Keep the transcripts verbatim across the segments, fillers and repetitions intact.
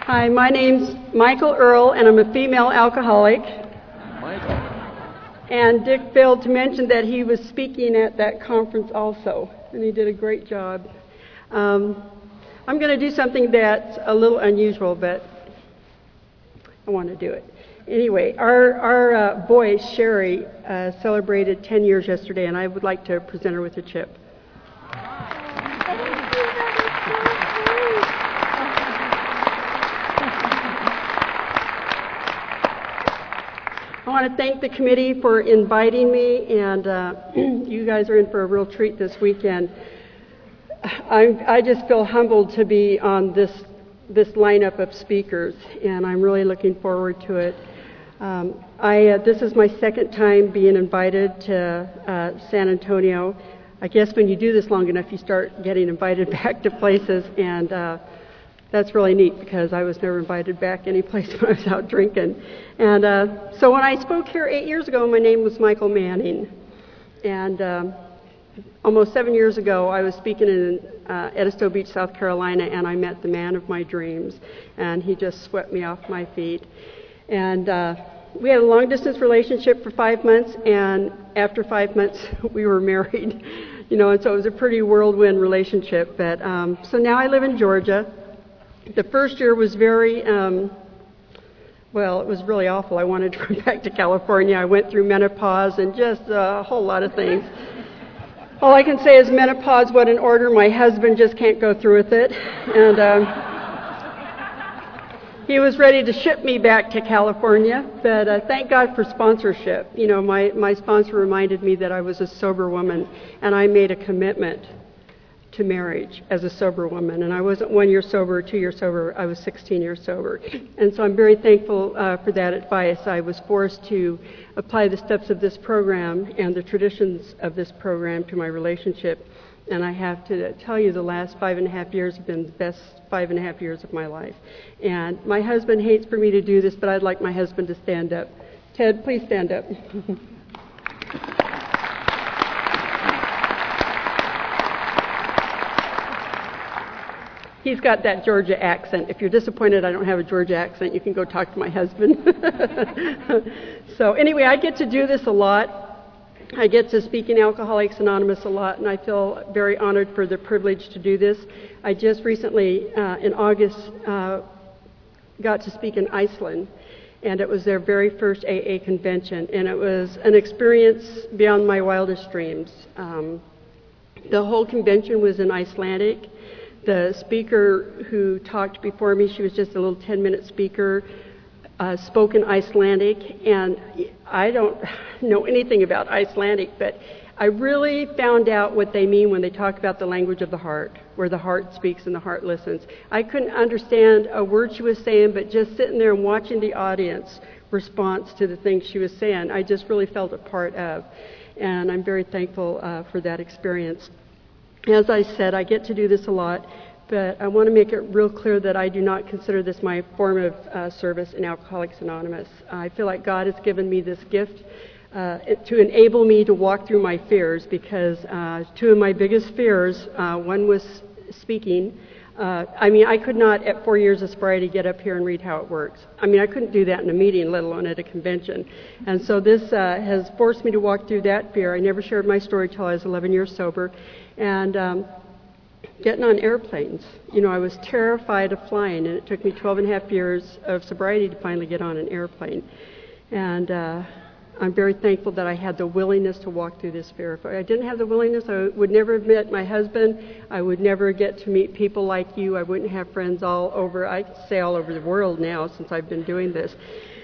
Hi, my name's Michael Earl, and I'm a female alcoholic. Michael. And Dick failed to mention that he was speaking at that conference also, and he did a great job. Um, I'm going to do something that's a little unusual, but I want to do it. Anyway, our, our uh, boy, Sherry, uh, celebrated ten years yesterday, and I would like to present her with a chip. I want to thank the committee for inviting me, and uh, you guys are in for a real treat this weekend. I, I just feel humbled to be on this this lineup of speakers, and I'm really looking forward to it. Um, I uh, this is my second time being invited to uh, San Antonio. I guess when you do this long enough, you start getting invited back to places, and uh, that's really neat because I was never invited back any place when I was out drinking. And uh, so when I spoke here eight years ago, my name was Michael Manning. And um, almost seven years ago, I was speaking in uh, Edisto Beach, South Carolina, and I met the man of my dreams. And he just swept me off my feet. And uh, we had a long-distance relationship for five months, and after five months, we were married. You know, and so it was a pretty whirlwind relationship. But um, so now I live in Georgia. The first year was very, um, well, it was really awful. I wanted to go back to California. I went through menopause and just a whole lot of things. All I can say is menopause, what an order. My husband just can't go through with it. And um, he was ready to ship me back to California, but uh, thank God for sponsorship. You know, my, my sponsor reminded me that I was a sober woman, and I made a commitment to marriage as a sober woman, and I wasn't one year sober, two years sober, I was sixteen years sober. And so I'm very thankful uh, for that advice. I was forced to apply the steps of this program and the traditions of this program to my relationship, and I have to tell you the last five and a half years have been the best five and a half years of my life. And my husband hates for me to do this, but I'd like my husband to stand up. Ted, please stand up. He's got that Georgia accent. If you're disappointed I don't have a Georgia accent, you can go talk to my husband. So anyway, I get to do this a lot. I get to speak in Alcoholics Anonymous a lot, and I feel very honored for the privilege to do this. I just recently, uh, in August, uh, got to speak in Iceland, and it was their very first A A convention, and it was an experience beyond my wildest dreams. Um, the whole convention was in Icelandic. The speaker who talked before me, she was just a little ten-minute speaker, uh, spoke in Icelandic, and I don't know anything about Icelandic, but I really found out what they mean when they talk about the language of the heart, where the heart speaks and the heart listens. I couldn't understand a word she was saying, but just sitting there and watching the audience response to the things she was saying, I just really felt a part of, and I'm very thankful uh, for that experience. As I said, I get to do this a lot, but I want to make it real clear that I do not consider this my form of uh, service in Alcoholics Anonymous. I feel like God has given me this gift uh, to enable me to walk through my fears, because uh, two of my biggest fears, uh, one was speaking. Uh, I mean, I could not, at four years of sobriety, get up here and read how it works. I mean, I couldn't do that in a meeting, let alone at a convention. And so this uh, has forced me to walk through that fear. I never shared my story till I was eleven years sober. And um, getting on airplanes. You know, I was terrified of flying, and it took me twelve and a half years of sobriety to finally get on an airplane. And uh, I'm very thankful that I had the willingness to walk through this fear. If I didn't have the willingness, I would never have met my husband. I would never get to meet people like you. I wouldn't have friends all over, I say all over the world now since I've been doing this.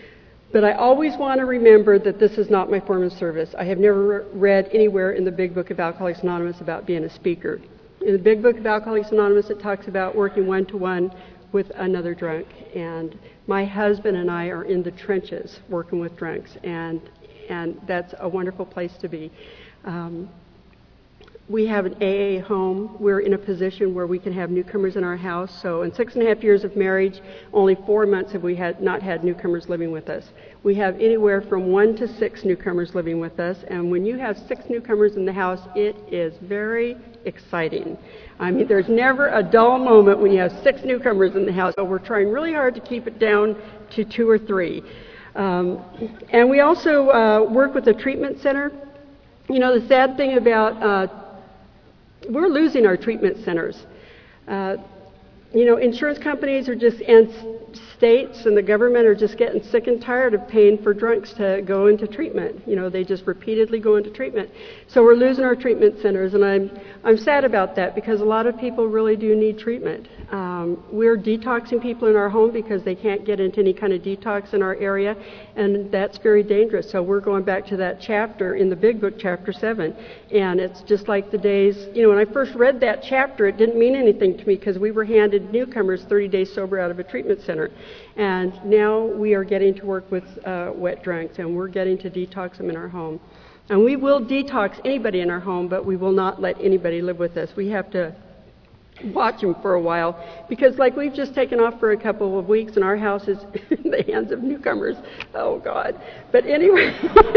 But I always want to remember that this is not my form of service. I have never read anywhere in the Big Book of Alcoholics Anonymous about being a speaker. In the Big Book of Alcoholics Anonymous, it talks about working one-to-one with another drunk. And my husband and I are in the trenches working with drunks, and and that's a wonderful place to be. Um, we have an A A home. We're in a position where we can have newcomers in our house. So in six and a half years of marriage, only four months have we had not had newcomers living with us. We have anywhere from one to six newcomers living with us. And when you have six newcomers in the house, it is very exciting. I mean, there's never a dull moment when you have six newcomers in the house. So we're trying really hard to keep it down to two or three. Um, and we also uh, work with a treatment center. You know, the sad thing about uh, we're losing our treatment centers. Uh, you know, insurance companies are just, and states and the government are just getting sick and tired of paying for drunks to go into treatment. You know, they just repeatedly go into treatment. So we're losing our treatment centers, and I'm I'm sad about that because a lot of people really do need treatment. Um, we're detoxing people in our home because they can't get into any kind of detox in our area, and that's very dangerous. So we're going back to that chapter in the Big Book, chapter seven, and it's just like the days, you know, when I first read that chapter, it didn't mean anything to me because we were handed newcomers thirty days sober out of a treatment center, and now we are getting to work with uh, wet drunks, and we're getting to detox them in our home. And we will detox anybody in our home, but we will not let anybody live with us. We have to watch them for a while because, like, we've just taken off for a couple of weeks, and our house is in the hands of newcomers. Oh, God. But anyway,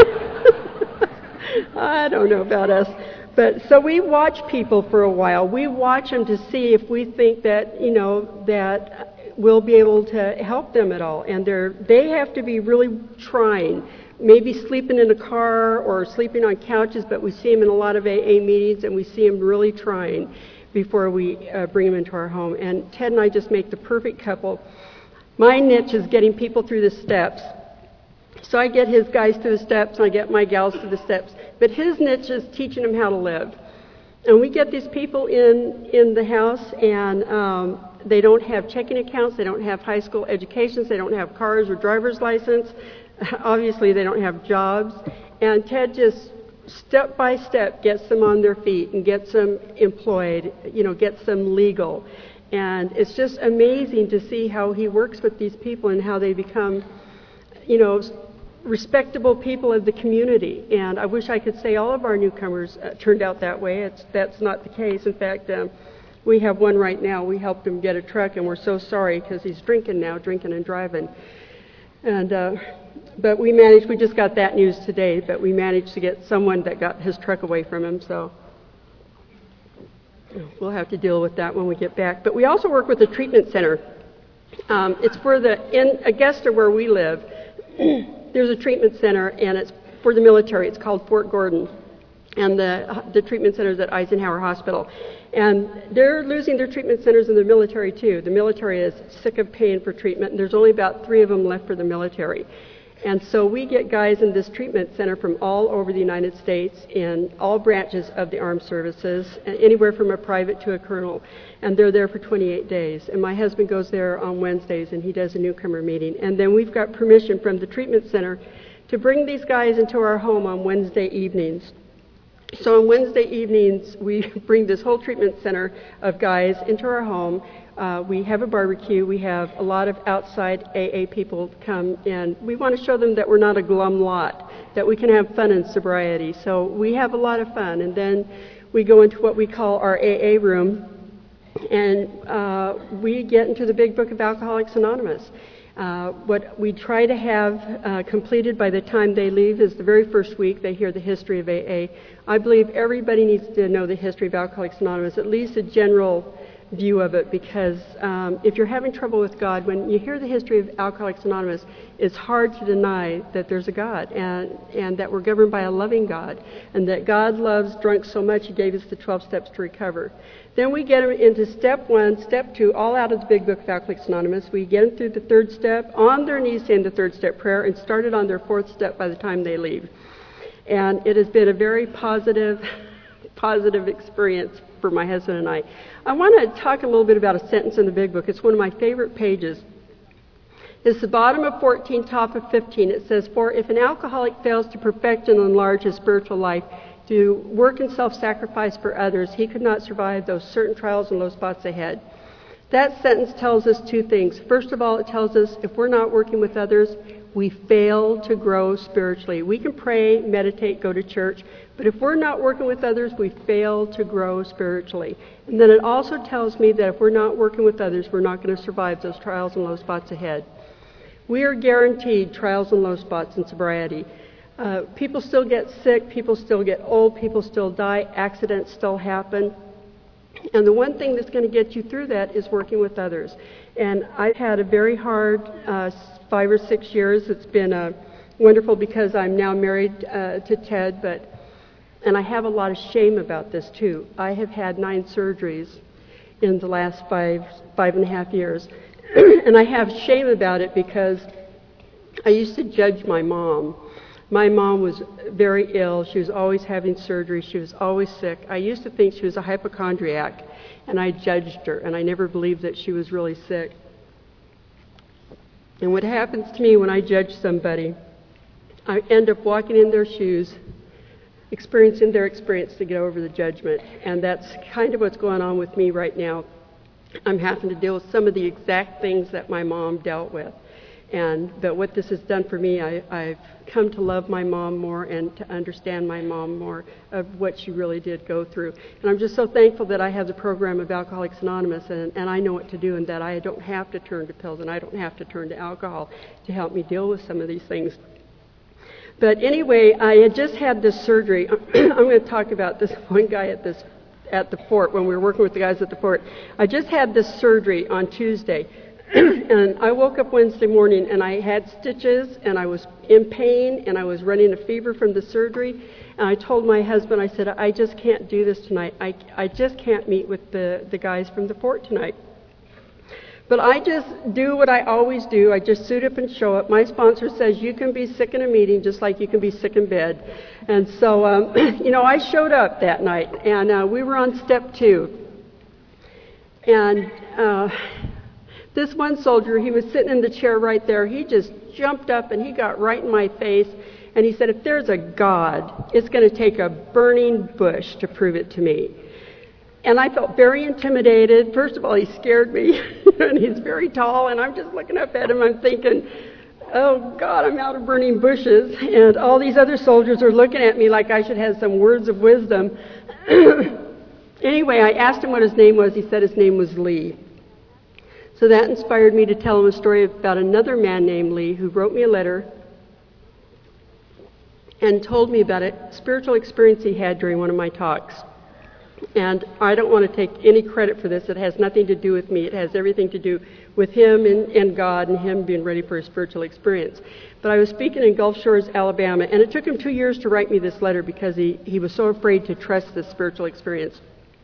I don't know about us. But so we watch people for a while. We watch them to see if we think that, you know, that we'll be able to help them at all. And they're, they have to be really trying. Maybe sleeping in a car or sleeping on couches, but we see them in a lot of A A meetings, and we see them really trying before we uh, bring them into our home. And Ted and I just make the perfect couple. My niche is getting people through the steps. So I get his guys through the steps, and I get my gals through the steps. But his niche is teaching them how to live. And we get these people in, in the house, and um, they don't have checking accounts, they don't have high school educations, they don't have cars or driver's license. Obviously, they don't have jobs. And Ted just step by step gets them on their feet and gets them employed, you know, gets them legal. And it's just amazing to see how he works with these people and how they become, you know, respectable people of the community. And I wish I could say all of our newcomers uh, turned out that way. It's, that's not the case. In fact, um, we have one right now. We helped him get a truck, and we're so sorry because he's drinking now, drinking and driving. And uh, but we managed, we just got that news today, but we managed to get someone that got his truck away from him, so we'll have to deal with that when we get back. But we also work with a treatment center. Um, it's for the, in Augusta where we live, there's a treatment center, and it's for the military. It's called Fort Gordon, and the the treatment center is at Eisenhower Hospital. And they're losing their treatment centers in the military, too. The military is sick of paying for treatment, and there's only about three of them left for the military. And so we get guys in this treatment center from all over the United States in all branches of the armed services, anywhere from a private to a colonel. And they're there for twenty-eight days. And my husband goes there on Wednesdays, and he does a newcomer meeting. And then we've got permission from the treatment center to bring these guys into our home on Wednesday evenings. So on Wednesday evenings, we bring this whole treatment center of guys into our home. Uh, we have a barbecue. We have a lot of outside A A people come in. We want to show them that we're not a glum lot, that we can have fun in sobriety. So we have a lot of fun. And then we go into what we call our A A room, and uh, we get into the Big Book of Alcoholics Anonymous. Uh, what we try to have uh, completed by the time they leave is the very first week they hear the history of A A. I believe everybody needs to know the history of Alcoholics Anonymous, at least a general view of it, because um, if you're having trouble with God, when you hear the history of Alcoholics Anonymous, it's hard to deny that there's a God and, and that we're governed by a loving God, and that God loves drunks so much He gave us the twelve steps to recover. Then we get them into step one, step two, all out of the Big Book of Alcoholics Anonymous. We get them through the third step, on their knees saying the third step prayer, and started on their fourth step by the time they leave. And it has been a very positive, positive experience for my husband and I. I want to talk a little bit about a sentence in the Big Book. It's one of my favorite pages. It's the bottom of fourteen, top of fifteen. It says, "For if an alcoholic fails to perfect and enlarge his spiritual life, to work in self-sacrifice for others, he could not survive those certain trials and low spots ahead." That sentence tells us two things. First of all, it tells us if we're not working with others, we fail to grow spiritually. We can pray, meditate, go to church, but if we're not working with others, we fail to grow spiritually. And then it also tells me that if we're not working with others, we're not going to survive those trials and low spots ahead. We are guaranteed trials and low spots in sobriety. Uh, people still get sick, people still get old, people still die, accidents still happen. And the one thing that's going to get you through that is working with others. And I've had a very hard uh, five or six years. It's been uh, wonderful because I'm now married uh, to Ted, but and I have a lot of shame about this too. I have had nine surgeries in the last five, five and a half years. And I have shame about it because I used to judge my mom. My mom was very ill. She was always having surgery. She was always sick. I used to think she was a hypochondriac, and I judged her, and I never believed that she was really sick. And what happens to me when I judge somebody, I end up walking in their shoes, experiencing their experience to get over the judgment. And that's kind of what's going on with me right now. I'm having to deal with some of the exact things that my mom dealt with. And but what this has done for me, I, I've come to love my mom more and to understand my mom more of what she really did go through. And I'm just so thankful that I have the program of Alcoholics Anonymous, and, and I know what to do, and that I don't have to turn to pills and I don't have to turn to alcohol to help me deal with some of these things. But anyway, I had just had this surgery. I'm going to talk about this one guy at this at the fort when we were working with the guys at the fort. I just had this surgery on Tuesday. And I woke up Wednesday morning and I had stitches and I was in pain and I was running a fever from the surgery. And I told my husband, I said, I just can't do this tonight. I, I just can't meet with the, the guys from the fort tonight. But I just do what I always do. I just suit up and show up. My sponsor says you can be sick in a meeting just like you can be sick in bed. And so, um, you know, I showed up that night and uh, we were on step two. And uh, this one soldier, he was sitting in the chair right there. He just jumped up and he got right in my face. And he said, if there's a God, it's going to take a burning bush to prove it to me. And I felt very intimidated. First of all, he scared me. And he's very tall. And I'm just looking up at him. I'm thinking, oh, God, I'm out of burning bushes. And all these other soldiers are looking at me like I should have some words of wisdom. Anyway, I asked him what his name was. He said his name was Lee. So that inspired me to tell him a story about another man named Lee who wrote me a letter and told me about a spiritual experience he had during one of my talks. And I don't want to take any credit for this. It has nothing to do with me. It has everything to do with him and, and God and him being ready for a spiritual experience. But I was speaking in Gulf Shores, Alabama, and it took him two years to write me this letter because he, he was so afraid to trust this spiritual experience.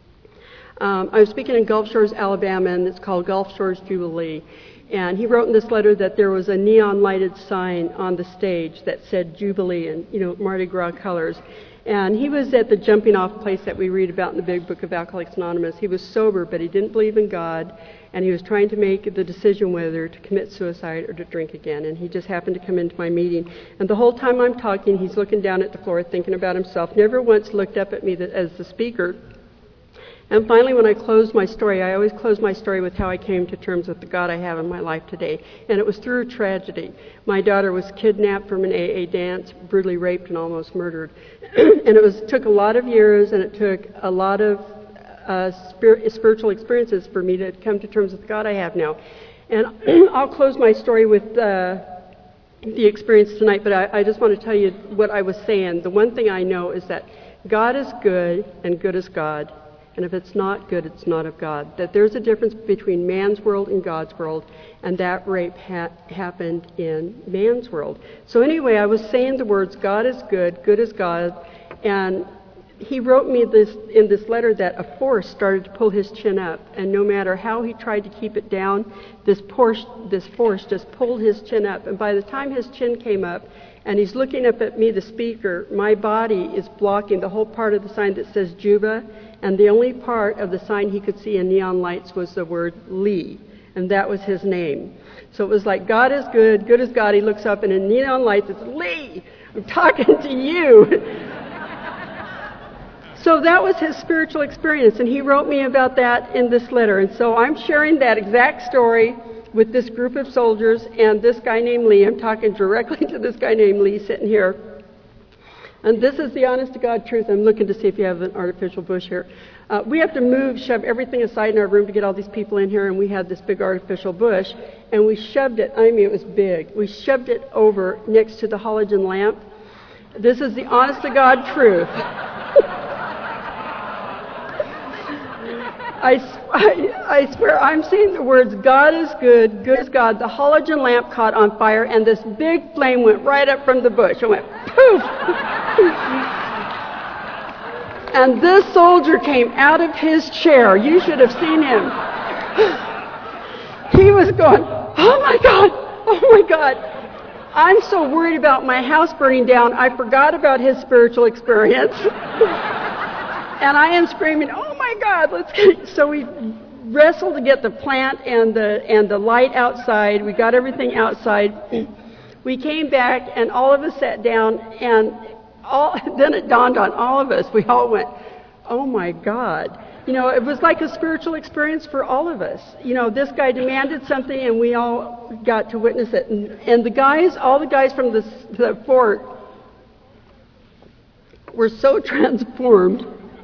Um, I was speaking in Gulf Shores, Alabama, and it's called Gulf Shores Jubilee. And he wrote in this letter that there was a neon-lighted sign on the stage that said Jubilee in, you know, Mardi Gras colors. And he was at the jumping-off place that we read about in the big book of Alcoholics Anonymous. He was sober, but he didn't believe in God, and he was trying to make the decision whether to commit suicide or to drink again. And he just happened to come into my meeting. And the whole time I'm talking, he's looking down at the floor, thinking about himself, never once looked up at me as the speaker. And finally, when I closed my story, I always close my story with how I came to terms with the God I have in my life today. And it was through tragedy. My daughter was kidnapped from an A A dance, brutally raped and almost murdered. And it was took a lot of years, and it took a lot of uh, spirit, spiritual experiences for me to come to terms with the God I have now. And I'll close my story with uh, the experience tonight, but I, I just want to tell you what I was saying. The one thing I know is that God is good, and good is God. And if it's not good, it's not of God. That there's a difference between man's world and God's world, and that rape ha- happened in man's world. So anyway, I was saying the words, God is good, good is God, and he wrote me this in this letter that a force started to pull his chin up, and no matter how he tried to keep it down, this force, this force just pulled his chin up. And by the time his chin came up, and he's looking up at me, the speaker, my body is blocking the whole part of the sign that says Juba, and the only part of the sign he could see in neon lights was the word Lee, and that was his name. So it was like, God is good, good is God. He looks up, and in neon lights, it's Lee, I'm talking to you. So that was his spiritual experience, and he wrote me about that in this letter. And so I'm sharing that exact story with this group of soldiers and this guy named Lee. I'm talking directly to this guy named Lee sitting here. And this is the honest to God truth. I'm looking to see if you have an artificial bush here. Uh, we have to move, shove everything aside in our room to get all these people in here, and we had this big artificial bush, and we shoved it, I mean it was big, we shoved it over next to the halogen lamp. This is the honest to God truth. I, I, I swear, I'm saying the words, God is good, good is God. The halogen lamp caught on fire, and this big flame went right up from the bush. It went poof! And this soldier came out of his chair. You should have seen him. He was going, oh my God, oh my God. I'm so worried about my house burning down, I forgot about his spiritual experience. And I am screaming, oh my God, let's get it. So we wrestled to get the plant and the and the light outside. We got everything outside. We came back and all of us sat down, and all then it dawned on all of us. We all went, oh my God. You know, it was like a spiritual experience for all of us. You know, this guy demanded something and we all got to witness it. And, and the guys, all the guys from the, the fort were so transformed.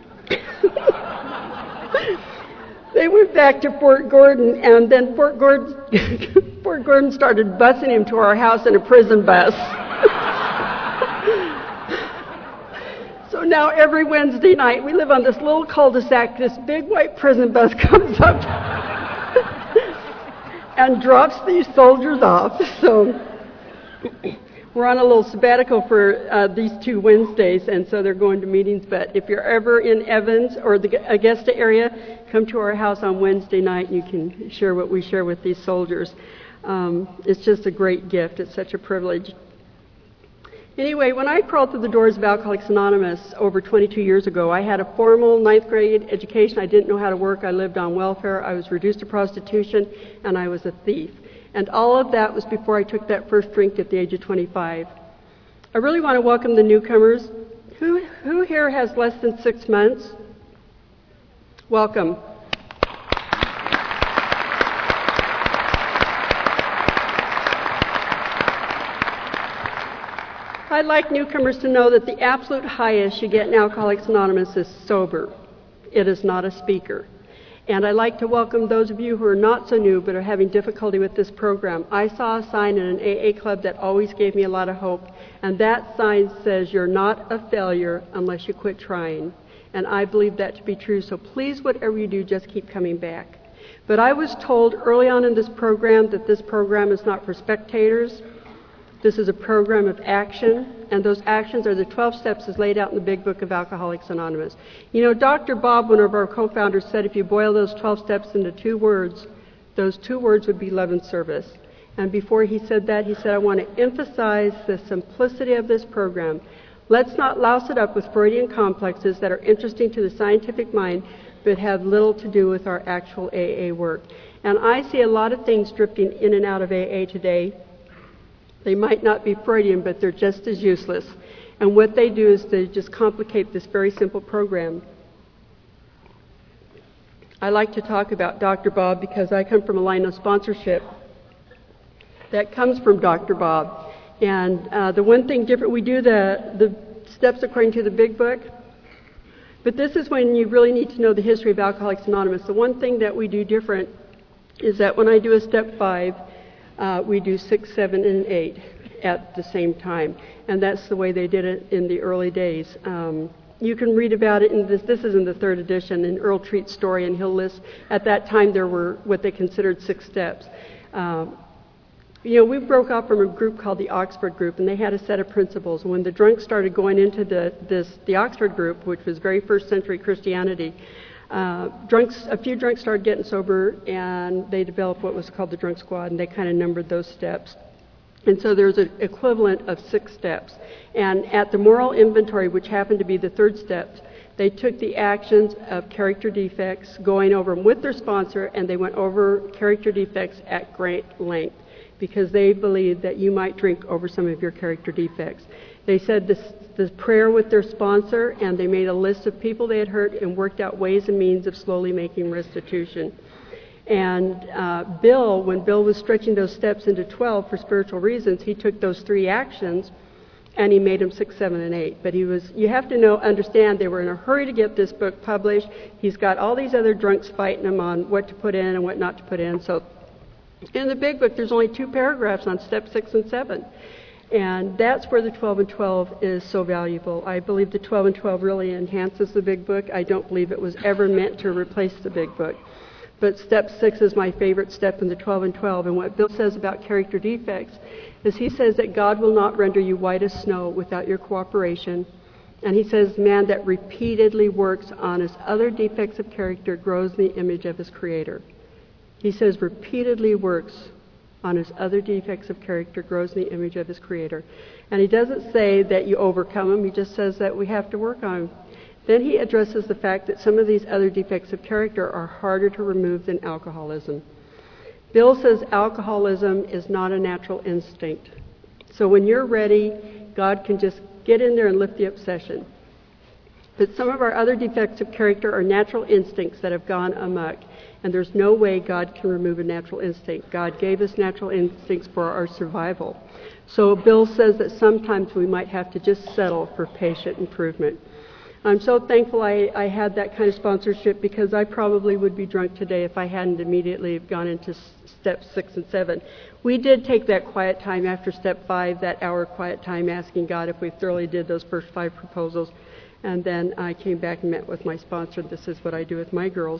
They went back to Fort Gordon, and then Fort Gordon, Fort Gordon started busing him to our house in a prison bus. So now every Wednesday night, we live on this little cul-de-sac, this big white prison bus comes up and drops these soldiers off. So we're on a little sabbatical for uh, these two Wednesdays, and so they're going to meetings. But if you're ever in Evans or the Augusta area, come to our house on Wednesday night, and you can share what we share with these soldiers. Um, it's just a great gift. It's such a privilege. Anyway, when I crawled through the doors of Alcoholics Anonymous over twenty-two years ago, I had a formal ninth grade education. I didn't know how to work. I lived on welfare. I was reduced to prostitution, and I was a thief. And all of that was before I took that first drink at the age of twenty-five. I really want to welcome the newcomers. Who, who here has less than six months? Welcome. I'd like newcomers to know that the absolute highest you get in Alcoholics Anonymous is sober. It is not a speaker. And I'd like to welcome those of you who are not so new but are having difficulty with this program. I saw a sign in an A A club that always gave me a lot of hope, and that sign says you're not a failure unless you quit trying. And I believe that to be true, so please, whatever you do, just keep coming back. But I was told early on in this program that this program is not for spectators. This is a program of action, and those actions are the twelve steps as laid out in the Big Book of Alcoholics Anonymous. You know, Doctor Bob, one of our co-founders, said if you boil those twelve steps into two words, those two words would be love and service. And before he said that, he said, I want to emphasize the simplicity of this program. Let's not louse it up with Freudian complexes that are interesting to the scientific mind, but have little to do with our actual A A work. And I see a lot of things drifting in and out of A A today. They might not be Freudian, but they're just as useless. And what they do is they just complicate this very simple program. I like to talk about Doctor Bob because I come from a line of sponsorship that comes from Doctor Bob. And uh, the one thing different, we do the, the steps according to the Big Book, but this is when you really need to know the history of Alcoholics Anonymous. The one thing that we do different is that when I do a step five, Uh, we do six, seven, and eight at the same time. And that's the way they did it in the early days. Um, you can read about it in this, this is in the third edition, in Earl Treat's story, and he'll list, at that time there were what they considered six steps. Um, you know, we broke off from a group called the Oxford Group, and they had a set of principles. When the drunks started going into the, this, the Oxford Group, which was very first century Christianity, Uh, drunks, a few drunks started getting sober, and they developed what was called the Drunk Squad, and they kind of numbered those steps. And so there's an equivalent of six steps. And at the moral inventory, which happened to be the third step, they took the actions of character defects, going over them with their sponsor, and they went over character defects at great length because they believed that you might drink over some of your character defects. They said this, this prayer with their sponsor, and they made a list of people they had hurt and worked out ways and means of slowly making restitution. And uh, Bill, when Bill was stretching those steps into twelve for spiritual reasons, he took those three actions and he made them six, seven, and eight. But he was, you have to know, understand, they were in a hurry to get this book published. He's got all these other drunks fighting him on what to put in and what not to put in. So in the big book, there's only two paragraphs on step six and seven. And that's where the twelve and twelve is so valuable. I believe the twelve and twelve really enhances the big book. I don't believe it was ever meant to replace the big book. But step six is my favorite step in the twelve and twelve. And what Bill says about character defects is he says that God will not render you white as snow without your cooperation. And he says man that repeatedly works on his other defects of character grows in the image of his Creator. He says repeatedly works on his other defects of character grows in the image of his Creator. And he doesn't say that you overcome them. He just says that we have to work on them. Then he addresses the fact that some of these other defects of character are harder to remove than alcoholism. Bill says alcoholism is not a natural instinct. So when you're ready, God can just get in there and lift the obsession. But some of our other defects of character are natural instincts that have gone amok. And there's no way God can remove a natural instinct. God gave us natural instincts for our survival. So Bill says that sometimes we might have to just settle for patient improvement. I'm so thankful I, I had that kind of sponsorship, because I probably would be drunk today if I hadn't immediately gone into s- steps six and seven. We did take that quiet time after step five, that hour quiet time, asking God if we thoroughly did those first five proposals. And then I came back and met with my sponsor. This is what I do with my girls.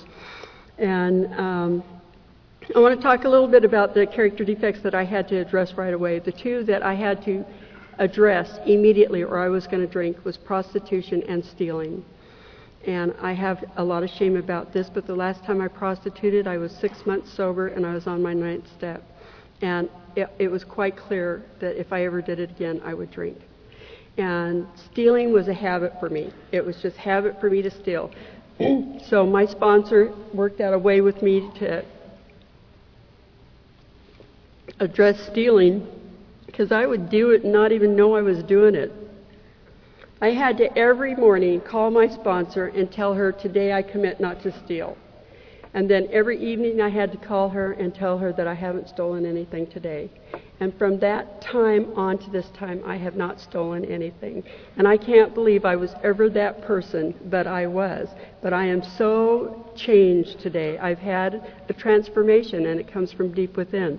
And um, I want to talk a little bit about the character defects that I had to address right away. The two that I had to address immediately or I was going to drink was prostitution and stealing. And I have a lot of shame about this, but the last time I prostituted, I was six months sober and I was on my ninth step. And it, it was quite clear that if I ever did it again, I would drink. And stealing was a habit for me. It was just habit for me to steal. So my sponsor worked out a way with me to address stealing, because I would do it and not even know I was doing it. I had to every morning call my sponsor and tell her, today I commit not to steal. And then every evening I had to call her and tell her that I haven't stolen anything today. And from that time on to this time, I have not stolen anything. And I can't believe I was ever that person, but I was. But I am so changed today. I've had a transformation, and it comes from deep within.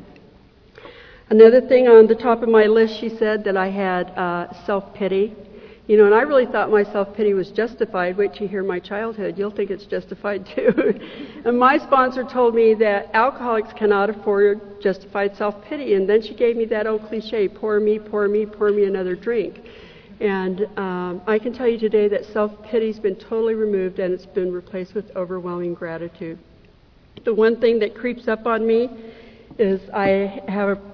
Another thing on the top of my list, she said that I had uh, self-pity. You know, and I really thought my self-pity was justified. Wait till you hear my childhood. You'll think it's justified too. And my sponsor told me that alcoholics cannot afford justified self-pity. And then she gave me that old cliche, pour me, pour me, pour me another drink. And um, I can tell you today that self-pity's been totally removed and it's been replaced with overwhelming gratitude. The one thing that creeps up on me is I have a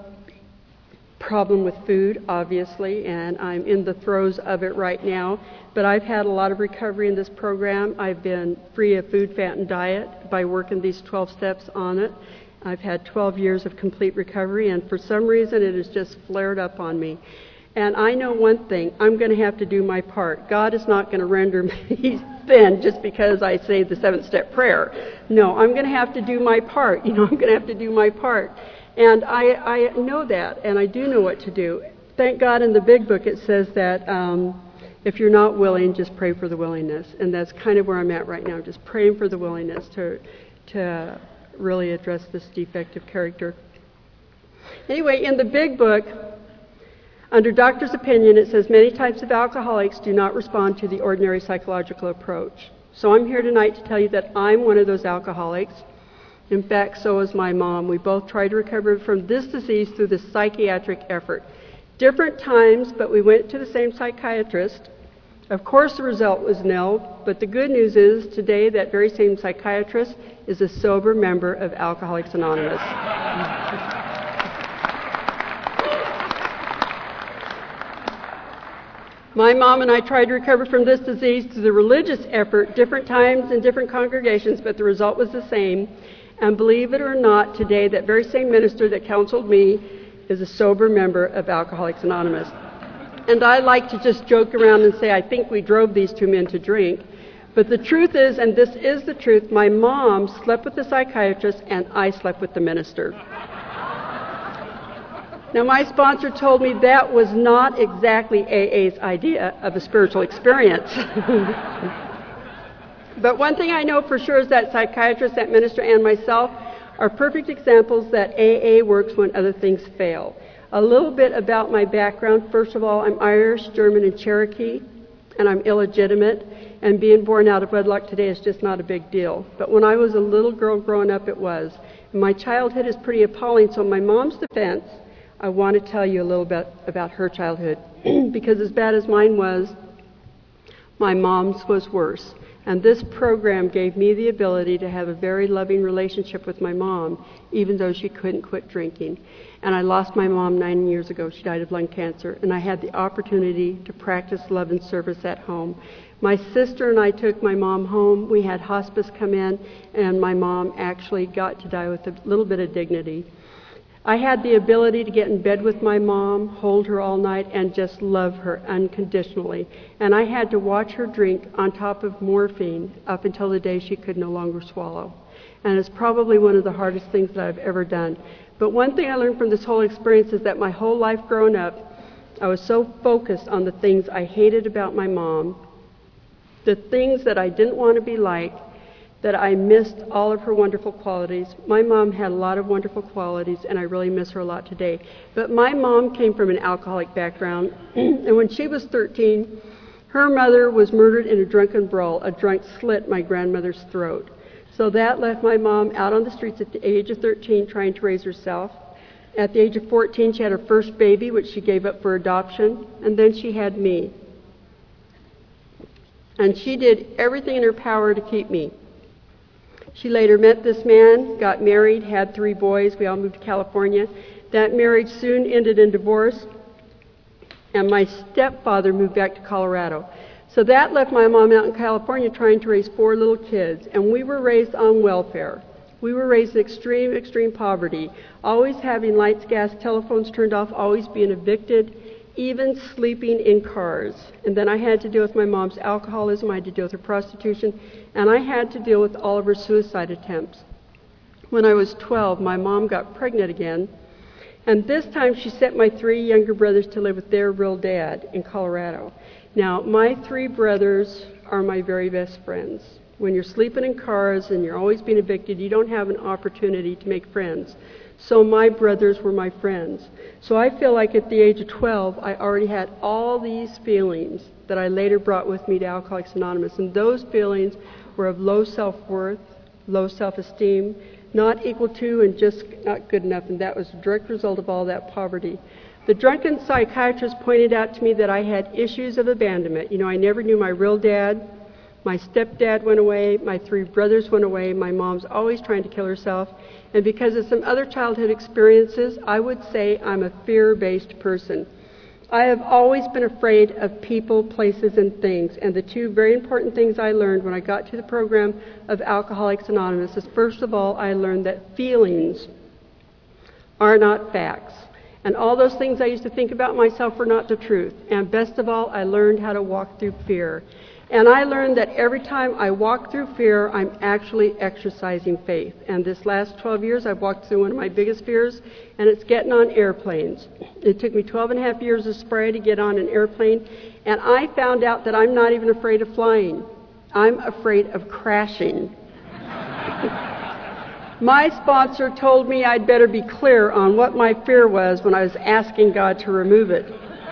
problem with food, obviously, and I'm in the throes of it right now. But I've had a lot of recovery in this program. I've been free of food, fat, and diet by working these twelve steps on it. I've had twelve years of complete recovery, and for some reason it has just flared up on me. And I know one thing, I'm going to have to do my part. God is not going to render me thin just because I say the seventh-step prayer. No, I'm going to have to do my part. You know, I'm going to have to do my part. And I, I know that, and I do know what to do. Thank God in the big book it says that um, if you're not willing, just pray for the willingness. And that's kind of where I'm at right now, just praying for the willingness to, to really address this defective character. Anyway, in the big book, under doctor's opinion, it says many types of alcoholics do not respond to the ordinary psychological approach. So I'm here tonight to tell you that I'm one of those alcoholics. In fact, so is my mom. We both tried to recover from this disease through the psychiatric effort. Different times, but we went to the same psychiatrist. Of course, the result was nil, but the good news is today that very same psychiatrist is a sober member of Alcoholics Anonymous. My mom and I tried to recover from this disease through the religious effort, different times in different congregations, but the result was the same. And believe it or not, today that very same minister that counseled me is a sober member of Alcoholics Anonymous. And I like to just joke around and say, I think we drove these two men to drink. But the truth is, and this is the truth, my mom slept with the psychiatrist and I slept with the minister. Now, my sponsor told me that was not exactly A A's idea of a spiritual experience. But one thing I know for sure is that psychiatrist, that minister, and myself are perfect examples that A A works when other things fail. A little bit about my background. First of all, I'm Irish, German, and Cherokee, and I'm illegitimate, and being born out of wedlock today is just not a big deal. But when I was a little girl growing up, it was. And my childhood is pretty appalling, so in my mom's defense, I want to tell you a little bit about her childhood. Because as bad as mine was, my mom's was worse. And this program gave me the ability to have a very loving relationship with my mom, even though she couldn't quit drinking. And I lost my mom nine years ago. She died of lung cancer. And I had the opportunity to practice love and service at home. My sister and I took my mom home. We had hospice come in, and my mom actually got to die with a little bit of dignity. I had the ability to get in bed with my mom, hold her all night, and just love her unconditionally. And I had to watch her drink on top of morphine up until the day she could no longer swallow. And it's probably one of the hardest things that I've ever done. But one thing I learned from this whole experience is that my whole life growing up, I was so focused on the things I hated about my mom, the things that I didn't want to be like, that I missed all of her wonderful qualities. My mom had a lot of wonderful qualities, and I really miss her a lot today. But my mom came from an alcoholic background, and when she was thirteen, her mother was murdered in a drunken brawl. A drunk slit my grandmother's throat. So that left my mom out on the streets at the age of thirteen trying to raise herself. At the age of fourteen, she had her first baby, which she gave up for adoption, and then she had me. And she did everything in her power to keep me. She later met this man, got married, had three boys. We all moved to California. That marriage soon ended in divorce, and my stepfather moved back to Colorado. So that left my mom out in California trying to raise four little kids, and we were raised on welfare. We were raised in extreme, extreme poverty, always having lights, gas, telephones turned off, always being evicted, even sleeping in cars. And then I had to deal with my mom's alcoholism, I had to deal with her prostitution, and I had to deal with all of her suicide attempts. When I was twelve, my mom got pregnant again, and this time she sent my three younger brothers to live with their real dad in Colorado. Now, my three brothers are my very best friends. When you're sleeping in cars and you're always being evicted, you don't have an opportunity to make friends. So my brothers were my friends. So I feel like at the age of twelve, I already had all these feelings that I later brought with me to Alcoholics Anonymous. And those feelings were of low self-worth, low self-esteem, not equal to and just not good enough. And that was a direct result of all that poverty. The drunken psychiatrist pointed out to me that I had issues of abandonment. You know, I never knew my real dad. My stepdad went away. My three brothers went away. My mom's always trying to kill herself. And because of some other childhood experiences, I would say I'm a fear-based person. I have always been afraid of people, places, and things. And the two very important things I learned when I got to the program of Alcoholics Anonymous is, first of all, I learned that feelings are not facts. And all those things I used to think about myself were not the truth. And best of all, I learned how to walk through fear. And I learned that every time I walk through fear, I'm actually exercising faith. And this last twelve years, I've walked through one of my biggest fears, and it's getting on airplanes. It took me twelve and a half years of sobriety to get on an airplane, and I found out that I'm not even afraid of flying. I'm afraid of crashing. My sponsor told me I'd better be clear on what my fear was when I was asking God to remove it.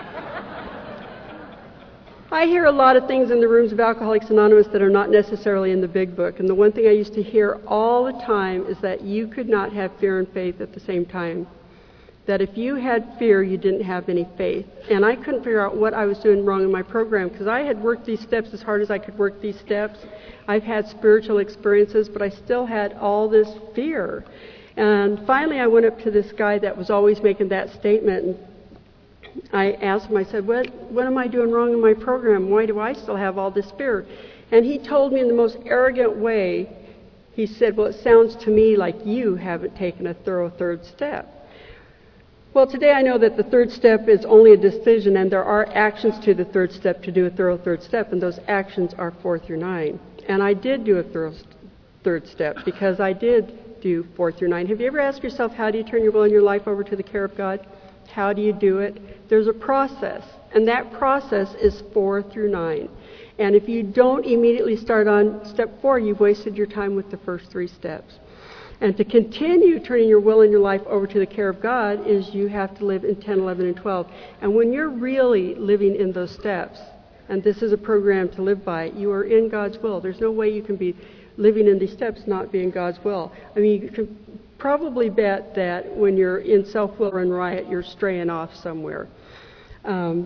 I hear a lot of things in the rooms of Alcoholics Anonymous that are not necessarily in the big book. And the one thing I used to hear all the time is that you could not have fear and faith at the same time. That if you had fear, you didn't have any faith. And I couldn't figure out what I was doing wrong in my program because I had worked these steps as hard as I could work these steps. I've had spiritual experiences, but I still had all this fear. And finally, I went up to this guy that was always making that statement, and I asked him, I said, what, what am I doing wrong in my program? Why do I still have all this fear? And he told me in the most arrogant way, he said, well, it sounds to me like you haven't taken a thorough third step. Well, today I know that the third step is only a decision, and there are actions to the third step to do a thorough third step, and those actions are four through nine. And I did do a third, third step because I did do four through nine. Have you ever asked yourself, how do you turn your will and your life over to the care of God? How do you do it? There's a process, and that process is four through nine. And if you don't immediately start on step four, you've wasted your time with the first three steps. And to continue turning your will and your life over to the care of God is you have to live in ten, eleven, and twelve. And when you're really living in those steps, and this is a program to live by, you are in God's will. There's no way you can be living in these steps not being God's will. I mean, you can probably bet that when you're in self-will and riot, you're straying off somewhere. Um,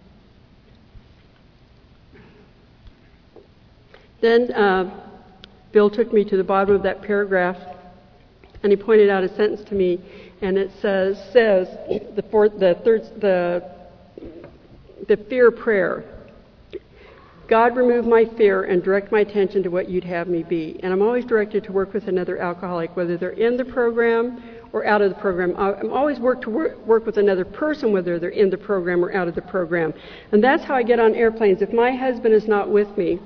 then uh, Bill took me to the bottom of that paragraph, and he pointed out a sentence to me, and it says, says the fourth, the third, the the fear prayer. God, remove my fear and direct my attention to what you'd have me be. And I'm always directed to work with another alcoholic, whether they're in the program or out of the program. I'm always work to work, work with another person, whether they're in the program or out of the program. And that's how I get on airplanes. If my husband is not with me,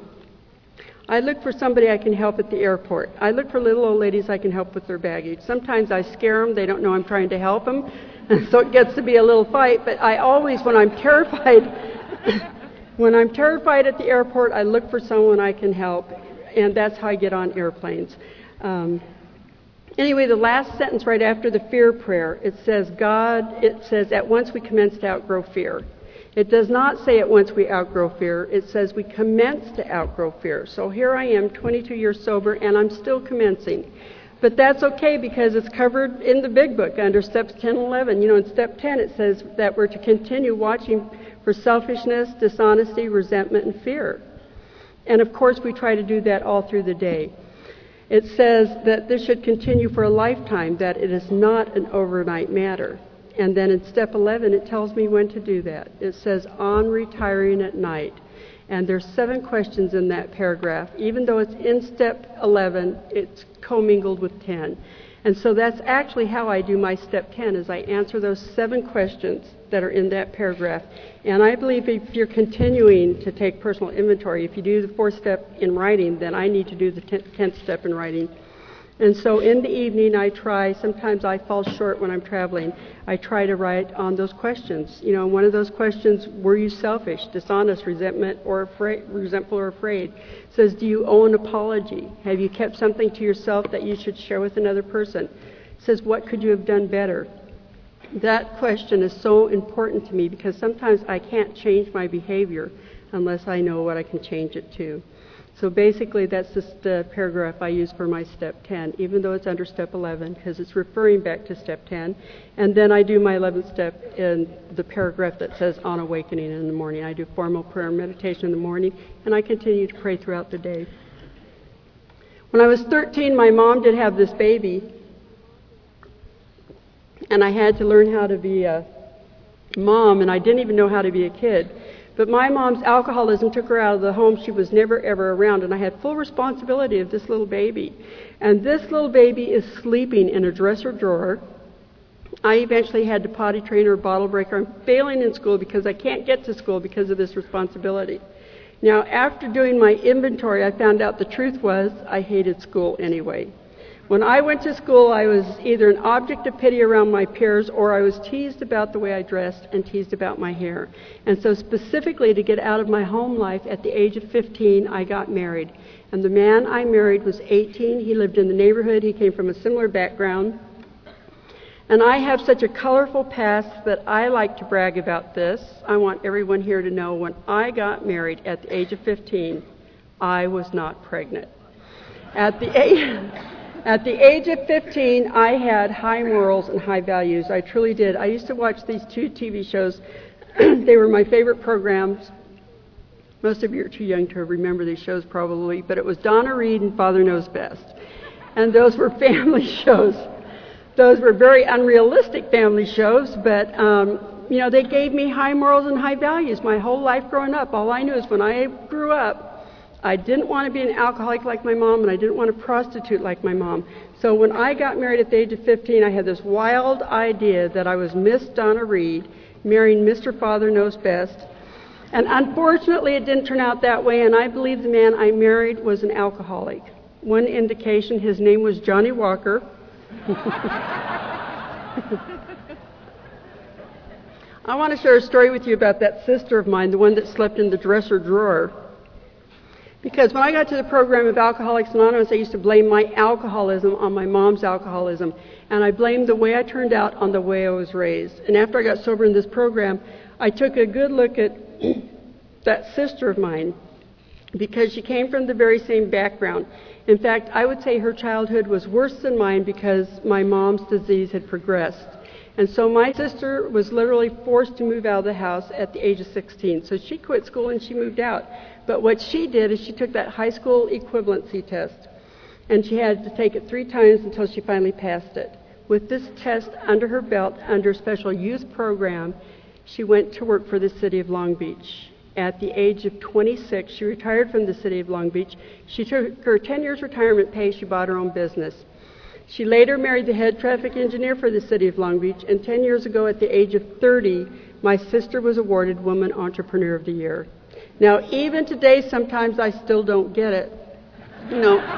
I look for somebody I can help at the airport. I look for little old ladies I can help with their baggage. Sometimes I scare them. They don't know I'm trying to help them. So it gets to be a little fight. But I always, when I'm terrified... When I'm terrified at the airport, I look for someone I can help, and that's how I get on airplanes. Um, anyway, the last sentence right after the fear prayer, it says, God, it says, at once we commence to outgrow fear. It does not say at once we outgrow fear. It says we commence to outgrow fear. So here I am, twenty-two years sober, and I'm still commencing. But that's okay because it's covered in the big book under steps ten and eleven. You know, in step ten it says that we're to continue watching for selfishness, dishonesty, resentment, and fear. And of course we try to do that all through the day. It says that this should continue for a lifetime, that it is not an overnight matter. And then in step eleven it tells me when to do that. It says on retiring at night. And there's seven questions in that paragraph. Even though it's in step eleven, it's commingled with ten. And so that's actually how I do my step ten, is I answer those seven questions that are in that paragraph. And I believe if you're continuing to take personal inventory, if you do the fourth step in writing, then I need to do the tenth step in writing. And so in the evening I try, sometimes I fall short when I'm traveling, I try to write on those questions. You know, one of those questions, were you selfish, dishonest, resentment, or afraid, resentful or afraid? It says, do you owe an apology? Have you kept something to yourself that you should share with another person? It says, what could you have done better? That question is so important to me because sometimes I can't change my behavior unless I know what I can change it to. So basically that's just the paragraph I use for my step ten, even though it's under step eleven, because it's referring back to step ten. And then I do my eleventh step in the paragraph that says on awakening in the morning. I do formal prayer and meditation in the morning, and I continue to pray throughout the day. When I was thirteen, my mom did have this baby, and I had to learn how to be a mom, and I didn't even know how to be a kid. But my mom's alcoholism took her out of the home she was never, ever around, and I had full responsibility of this little baby. And this little baby is sleeping in a dresser drawer. I eventually had to potty train her, bottle break her. I'm failing in school because I can't get to school because of this responsibility. Now, after doing my inventory, I found out the truth was I hated school anyway. When I went to school, I was either an object of pity around my peers or I was teased about the way I dressed and teased about my hair. And so specifically to get out of my home life, at the age of fifteen, I got married. And the man I married was eighteen. He lived in the neighborhood. He came from a similar background. And I have such a colorful past that I like to brag about this. I want everyone here to know when I got married at the age of fifteen, I was not pregnant. At the age... At the age of fifteen, I had high morals and high values. I truly did. I used to watch these two T V shows. They were my favorite programs. Most of you are too young to remember these shows probably, but it was Donna Reed and Father Knows Best. And those were family shows. Those were very unrealistic family shows, but, um, you know, they gave me high morals and high values. My whole life growing up, all I knew is when I grew up, I didn't want to be an alcoholic like my mom, and I didn't want to prostitute like my mom. So when I got married at the age of fifteen, I had this wild idea that I was Miss Donna Reed, marrying Mister Father Knows Best. And unfortunately, it didn't turn out that way, and I believe the man I married was an alcoholic. One indication, his name was Johnny Walker. I want to share a story with you about that sister of mine, the one that slept in the dresser drawer. Because when I got to the program of Alcoholics Anonymous, I used to blame my alcoholism on my mom's alcoholism. And I blamed the way I turned out on the way I was raised. And after I got sober in this program, I took a good look at that sister of mine, because she came from the very same background. In fact, I would say her childhood was worse than mine because my mom's disease had progressed. And so my sister was literally forced to move out of the house at the age of sixteen. So she quit school and she moved out. But what she did is she took that high school equivalency test, and she had to take it three times until she finally passed it. With this test under her belt, under a special youth program, she went to work for the city of Long Beach. At the age of twenty-six, she retired from the city of Long Beach. She took her ten years retirement pay. She bought her own business. She later married the head traffic engineer for the city of Long Beach, and ten years ago, at the age of thirty, my sister was awarded Woman Entrepreneur of the Year. Now, even today, sometimes I still don't get it. You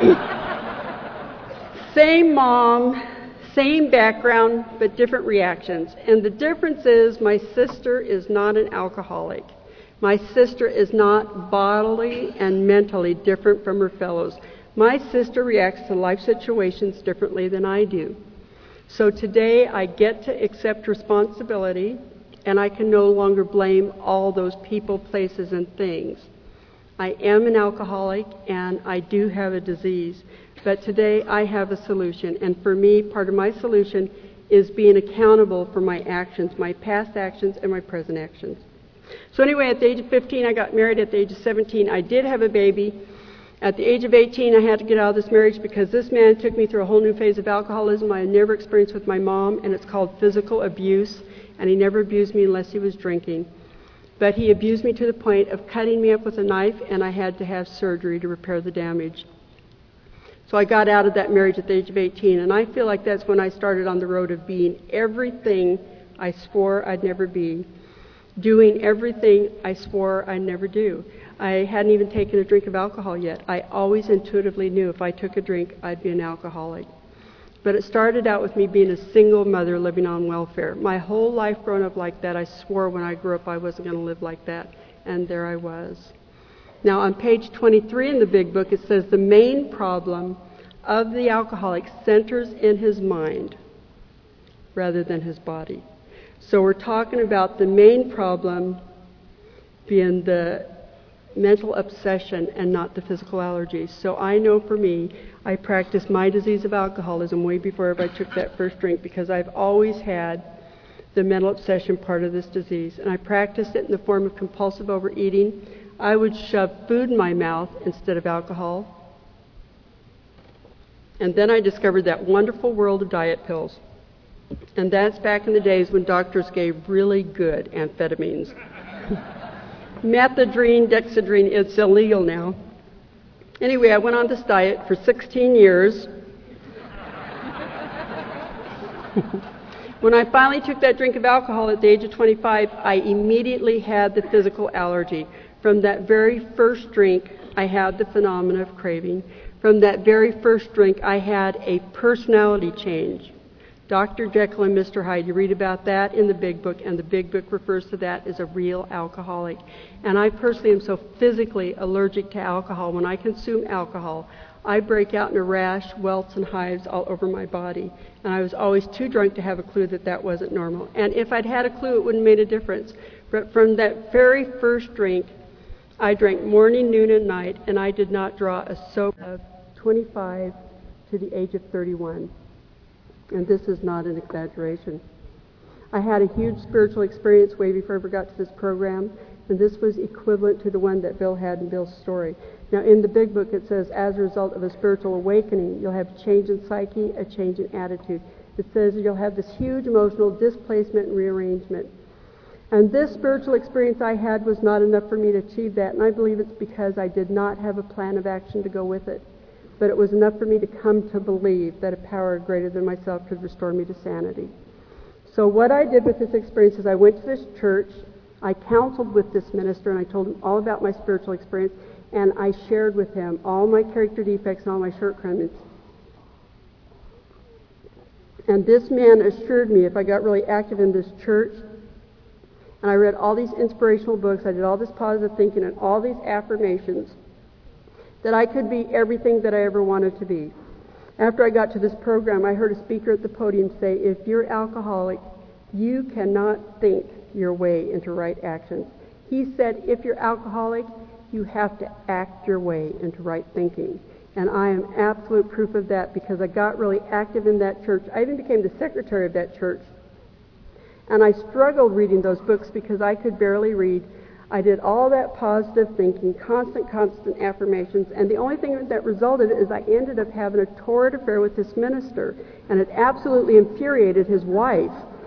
know, same mom, same background, but different reactions. And the difference is my sister is not an alcoholic. My sister is not bodily and mentally different from her fellows. My sister reacts to life situations differently than I do. So today I get to accept responsibility, and I can no longer blame all those people, places, and things. I am an alcoholic, and I do have a disease. But today I have a solution. And for me, part of my solution is being accountable for my actions, my past actions and my present actions. So anyway, at the age of fifteen, I got married. At the age of seventeen, I did have a baby. At the age of eighteen, I had to get out of this marriage because this man took me through a whole new phase of alcoholism I had never experienced with my mom, and it's called physical abuse. And he never abused me unless he was drinking. But he abused me to the point of cutting me up with a knife, and I had to have surgery to repair the damage. So I got out of that marriage at the age of eighteen, and I feel like that's when I started on the road of being everything I swore I'd never be, doing everything I swore I'd never do. I hadn't even taken a drink of alcohol yet. I always intuitively knew if I took a drink, I'd be an alcoholic. But it started out with me being a single mother living on welfare. My whole life growing up like that, I swore when I grew up I wasn't going to live like that. And there I was. Now on page twenty-three in the big book, it says the main problem of the alcoholic centers in his mind rather than his body. So we're talking about the main problem being the mental obsession and not the physical allergies. So I know for me, I practiced my disease of alcoholism way before I took that first drink because I've always had the mental obsession part of this disease. And I practiced it in the form of compulsive overeating. I would shove food in my mouth instead of alcohol. And then I discovered that wonderful world of diet pills. And that's back in the days when doctors gave really good amphetamines. Methadone, dexedrine, it's illegal now. Anyway, I went on this diet for sixteen years. When I finally took that drink of alcohol at the age of twenty-five, I immediately had the physical allergy. From that very first drink, I had the phenomena of craving. From that very first drink, I had a personality change. Doctor Jekyll and Mister Hyde, you read about that in the big book, and the big book refers to that as a real alcoholic. And I personally am so physically allergic to alcohol. When I consume alcohol, I break out in a rash, welts, and hives all over my body. And I was always too drunk to have a clue that that wasn't normal. And if I'd had a clue, it wouldn't have made a difference. But from that very first drink, I drank morning, noon, and night, and I did not draw a soap of twenty-five to the age of thirty-one. And this is not an exaggeration. I had a huge spiritual experience way before I ever got to this program, and this was equivalent to the one that Bill had in Bill's story. Now, in the big book, it says, as a result of a spiritual awakening, you'll have a change in psyche, a change in attitude. It says you'll have this huge emotional displacement and rearrangement. And this spiritual experience I had was not enough for me to achieve that, and I believe it's because I did not have a plan of action to go with it. But it was enough for me to come to believe that a power greater than myself could restore me to sanity. So what I did with this experience is I went to this church. I counseled with this minister, and I told him all about my spiritual experience, and I shared with him all my character defects and all my shortcomings. And this man assured me if I got really active in this church, and I read all these inspirational books, I did all this positive thinking and all these affirmations, that I could be everything that I ever wanted to be. After I got to this program, I heard a speaker at the podium say, if you're alcoholic, you cannot think your way into right actions. He said, if you're alcoholic, you have to act your way into right thinking. And I am absolute proof of that because I got really active in that church. I even became the secretary of that church. And I struggled reading those books because I could barely read. I did all that positive thinking, constant, constant affirmations, and the only thing that resulted is I ended up having a torrid affair with this minister, and it absolutely infuriated his wife.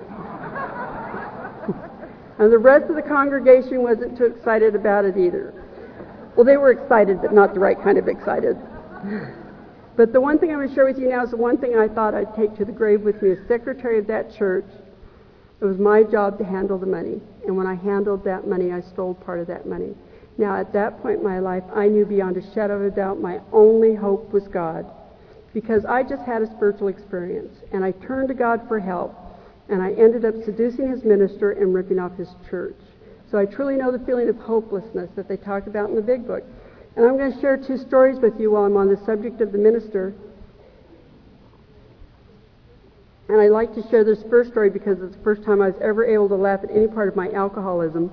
And the rest of the congregation wasn't too excited about it either. Well, they were excited, but not the right kind of excited. But the one thing I'm going to share with you now is the one thing I thought I'd take to the grave with me as secretary of that church. It was my job to handle the money. And when I handled that money, I stole part of that money. Now, at that point in my life, I knew beyond a shadow of a doubt my only hope was God. Because I just had a spiritual experience. And I turned to God for help. And I ended up seducing his minister and ripping off his church. So I truly know the feeling of hopelessness that they talk about in the Big Book. And I'm going to share two stories with you while I'm on the subject of the minister. And I like to share this first story because it's the first time I was ever able to laugh at any part of my alcoholism.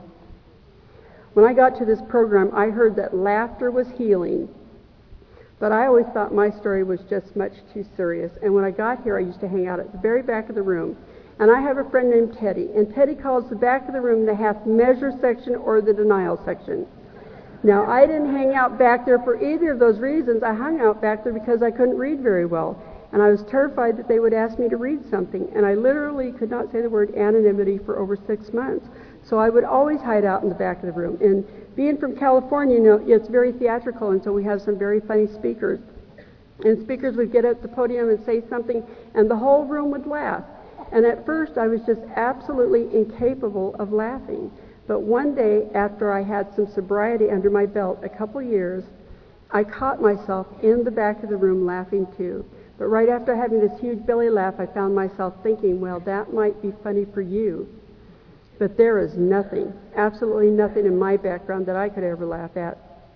When I got to this program, I heard that laughter was healing. But I always thought my story was just much too serious. And when I got here, I used to hang out at the very back of the room. And I have a friend named Teddy. And Teddy calls the back of the room the half measure section or the denial section. Now, I didn't hang out back there for either of those reasons. I hung out back there because I couldn't read very well. And I was terrified that they would ask me to read something. And I literally could not say the word anonymity for over six months. So I would always hide out in the back of the room. And being from California, you know, it's very theatrical, and so we have some very funny speakers. And speakers would get at the podium and say something, and the whole room would laugh. And at first, I was just absolutely incapable of laughing. But one day, after I had some sobriety under my belt, a couple years, I caught myself in the back of the room laughing too. But right after having this huge belly laugh, I found myself thinking, well, that might be funny for you. But there is nothing, absolutely nothing in my background that I could ever laugh at.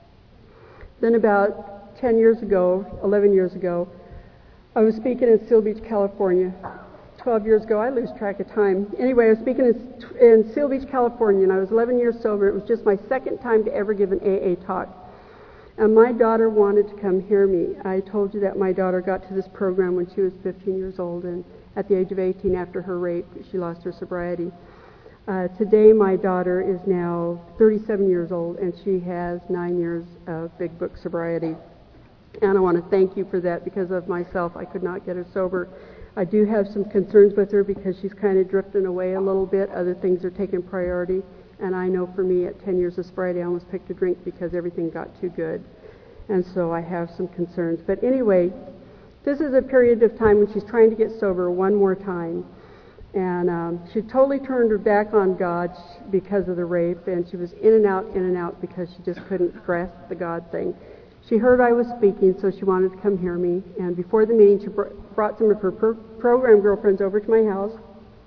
Then about ten years ago, eleven years ago, I was speaking in Seal Beach, California. twelve years ago, I lose track of time. Anyway, I was speaking in, in Seal Beach, California, and I was eleven years sober. It was just my second time to ever give an A A talk. And my daughter wanted to come hear me. I told you that my daughter got to this program when she was fifteen years old, and at the age of eighteen, after her rape, she lost her sobriety. Uh, today, my daughter is now thirty-seven years old, and she has nine years of Big Book sobriety. And I want to thank you for that. Because of myself, I could not get her sober. I do have some concerns with her because she's kind of drifting away a little bit. Other things are taking priority. And I know for me, at ten years of sobriety, I almost picked a drink because everything got too good. And so I have some concerns. But anyway, this is a period of time when she's trying to get sober one more time. And um, she totally turned her back on God because of the rape. And she was in and out, in and out because she just couldn't grasp the God thing. She heard I was speaking, so she wanted to come hear me. And before the meeting, she br- brought some of her pro- program girlfriends over to my house.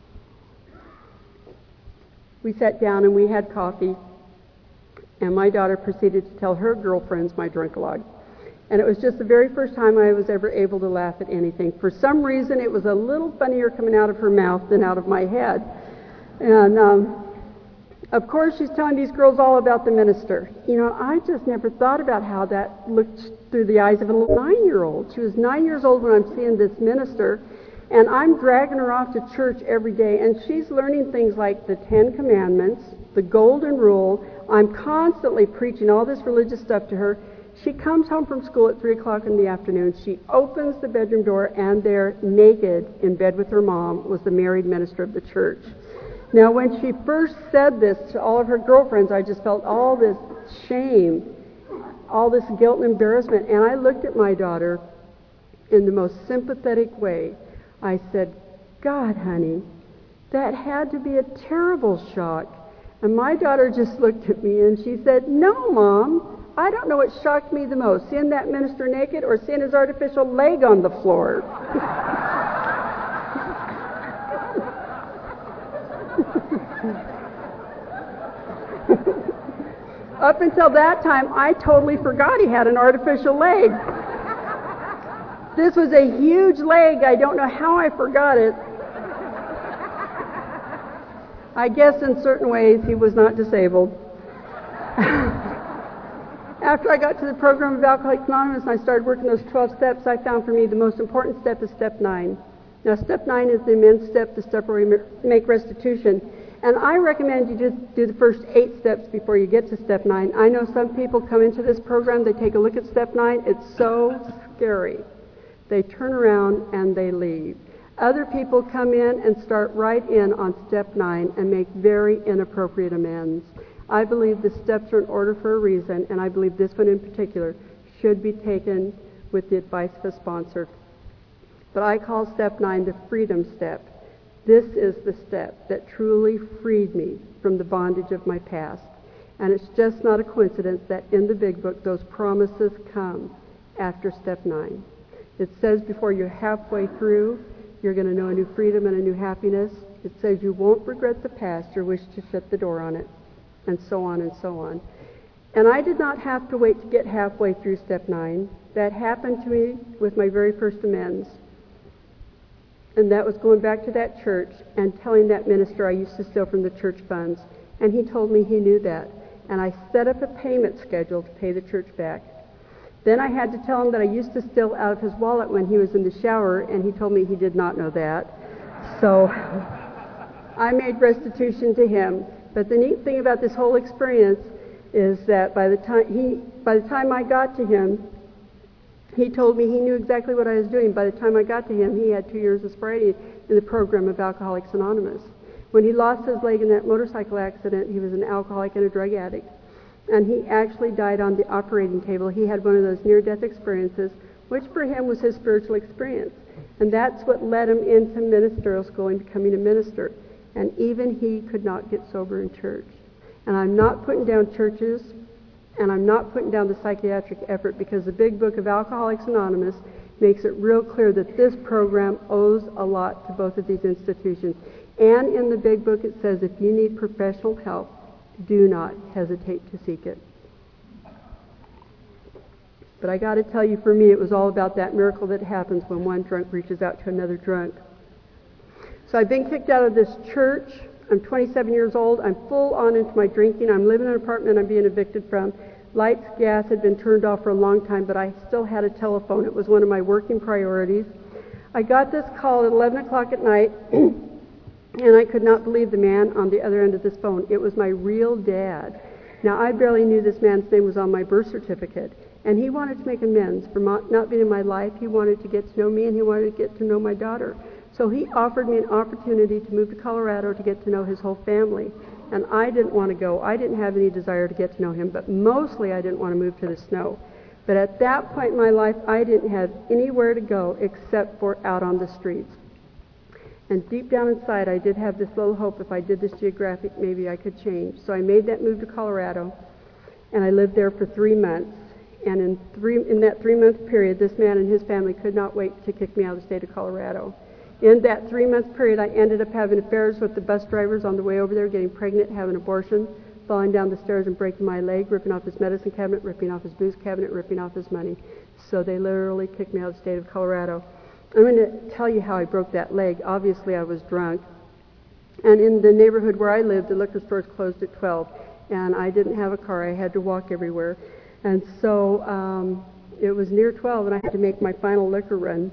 We sat down and we had coffee, and my daughter proceeded to tell her girlfriends my drunk-a-log. And it was just the very first time I was ever able to laugh at anything. For some reason, it was a little funnier coming out of her mouth than out of my head. And, um, of course, she's telling these girls all about the minister. You know, I just never thought about how that looked through the eyes of a little nine-year-old. She was nine years old when I'm seeing this minister. And I'm dragging her off to church every day, and she's learning things like the Ten Commandments, the Golden Rule. I'm constantly preaching all this religious stuff to her. She comes home from school at three o'clock in the afternoon. She opens the bedroom door, and there, naked, in bed with her mom, was the married minister of the church. Now, when she first said this to all of her girlfriends, I just felt all this shame, all this guilt and embarrassment. And I looked at my daughter in the most sympathetic way. I said, God, honey, that had to be a terrible shock. And my daughter just looked at me and she said, "No, Mom, I don't know what shocked me the most, seeing that minister naked or seeing his artificial leg on the floor." Up until that time, I totally forgot he had an artificial leg. This was a huge leg. I don't know how I forgot it. I guess in certain ways he was not disabled. After I got to the program of Alcoholics Anonymous and I started working those twelve steps, I found for me the most important step is step nine. Now, step nine is the immense step, the step where we make restitution. And I recommend you just do the first eight steps before you get to step nine. I know some people come into this program, they take a look at step nine. It's so scary. They turn around and they leave. Other people come in and start right in on step nine and make very inappropriate amends. I believe the steps are in order for a reason, and I believe this one in particular should be taken with the advice of a sponsor. But I call step nine the freedom step. This is the step that truly freed me from the bondage of my past. And it's just not a coincidence that in the Big Book those promises come after step nine. It says before you're halfway through, you're going to know a new freedom and a new happiness. It says you won't regret the past or wish to shut the door on it, and so on and so on. And I did not have to wait to get halfway through step nine. That happened to me with my very first amends. And that was going back to that church and telling that minister I used to steal from the church funds. And he told me he knew that. And I set up a payment schedule to pay the church back. Then I had to tell him that I used to steal out of his wallet when he was in the shower, and he told me he did not know that. So I made restitution to him. But the neat thing about this whole experience is that by the time he, by the time I got to him, he told me he knew exactly what I was doing. By the time I got to him, he had two years of sobriety in the program of Alcoholics Anonymous. When he lost his leg in that motorcycle accident, he was an alcoholic and a drug addict. And he actually died on the operating table. He had one of those near-death experiences, which for him was his spiritual experience. And that's what led him into ministerial school and becoming a minister. And even he could not get sober in church. And I'm not putting down churches, and I'm not putting down the psychiatric effort, because the Big Book of Alcoholics Anonymous makes it real clear that this program owes a lot to both of these institutions. And in the Big Book it says if you need professional help, do not hesitate to seek it. But I got to tell you, for me, it was all about that miracle that happens when one drunk reaches out to another drunk. So I've been kicked out of this church. I'm twenty-seven years old. I'm full on into my drinking. I'm living in an apartment I'm being evicted from. Lights, gas had been turned off for a long time, but I still had a telephone. It was one of my working priorities. I got this call at eleven o'clock at night, and I could not believe the man on the other end of this phone. It was my real dad. Now, I barely knew this man's name was on my birth certificate, and he wanted to make amends for not being in my life. He wanted to get to know me, and he wanted to get to know my daughter. So he offered me an opportunity to move to Colorado to get to know his whole family. And I didn't want to go. I didn't have any desire to get to know him, but mostly I didn't want to move to the snow. But at that point in my life, I didn't have anywhere to go except for out on the streets. And deep down inside, I did have this little hope, if I did this geographic, maybe I could change. So I made that move to Colorado, and I lived there for three months. And in, three, in that three-month period, this man and his family could not wait to kick me out of the state of Colorado. In that three-month period, I ended up having affairs with the bus drivers on the way over there, getting pregnant, having an abortion, falling down the stairs and breaking my leg, ripping off his medicine cabinet, ripping off his booze cabinet, ripping off his money. So they literally kicked me out of the state of Colorado. I'm going to tell you how I broke that leg. Obviously, I was drunk. And in the neighborhood where I lived, the liquor stores closed at twelve. And I didn't have a car. I had to walk everywhere. And so um, it was near twelve, and I had to make my final liquor run.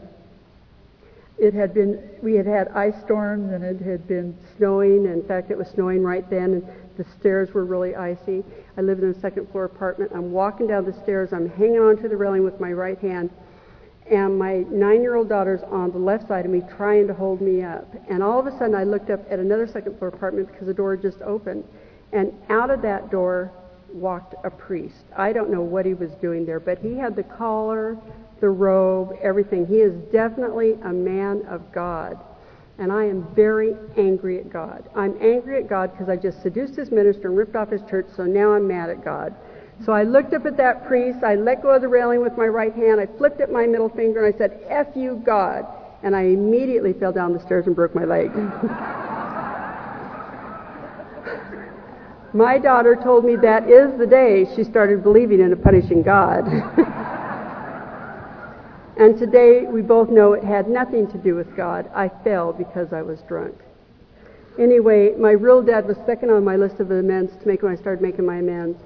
It had been, we had had ice storms, and it had been snowing. In fact, it was snowing right then, and the stairs were really icy. I lived in a second floor apartment. I'm walking down the stairs. I'm hanging onto the railing with my right hand, and my nine-year-old daughter's on the left side of me trying to hold me up. And all of a sudden, I looked up at another second floor apartment because the door had just opened, and out of that door walked a priest. I don't know what he was doing there, but he had the collar, the robe, everything. He is definitely a man of God. And I am very angry at God. I'm angry at God because I just seduced his minister and ripped off his church, so now I'm mad at God. So I looked up at that priest, I let go of the railing with my right hand, I flipped at my middle finger, and I said, F you, God. And I immediately fell down the stairs and broke my leg. My daughter told me that is the day she started believing in a punishing God. And today we both know it had nothing to do with God. I fell because I was drunk. Anyway, my real dad was second on my list of amends to make when I started making my amends.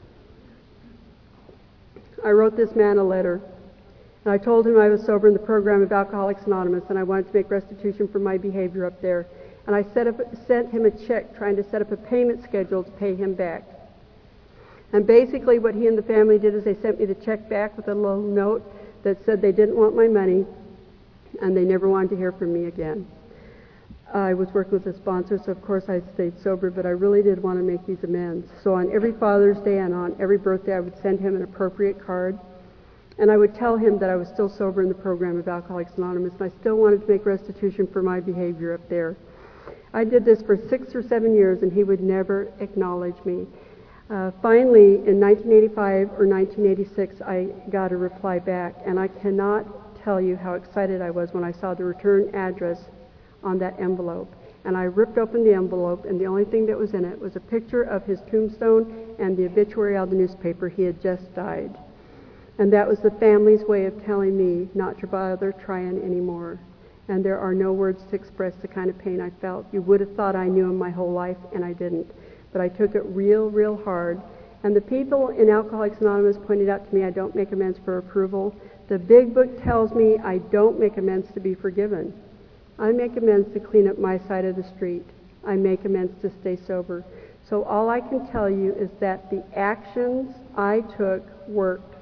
I wrote this man a letter, and I told him I was sober in the program of Alcoholics Anonymous, and I wanted to make restitution for my behavior up there. And I set up, sent him a check trying to set up a payment schedule to pay him back. And basically what he and the family did is they sent me the check back with a little note that said they didn't want my money, and they never wanted to hear from me again. I was working with a sponsor, so of course I stayed sober, but I really did want to make these amends. So on every Father's Day and on every birthday, I would send him an appropriate card, and I would tell him that I was still sober in the program of Alcoholics Anonymous, and I still wanted to make restitution for my behavior up there. I did this for six or seven years, and he would never acknowledge me. Uh, finally, in nineteen eighty-five or nineteen eighty-six, I got a reply back, and I cannot tell you how excited I was when I saw the return address on that envelope. And I ripped open the envelope, and the only thing that was in it was a picture of his tombstone and the obituary out of the newspaper. He had just died. And that was the family's way of telling me not to bother trying anymore. And there are no words to express the kind of pain I felt. You would have thought I knew him my whole life, and I didn't. But I took it real, real hard. And the people in Alcoholics Anonymous pointed out to me I don't make amends for approval. The big book tells me I don't make amends to be forgiven. I make amends to clean up my side of the street. I make amends to stay sober. So all I can tell you is that the actions I took worked.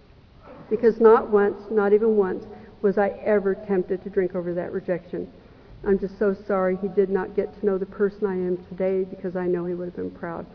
Because not once, not even once, was I ever tempted to drink over that rejection. I'm just so sorry he did not get to know the person I am today, because I know he would have been proud.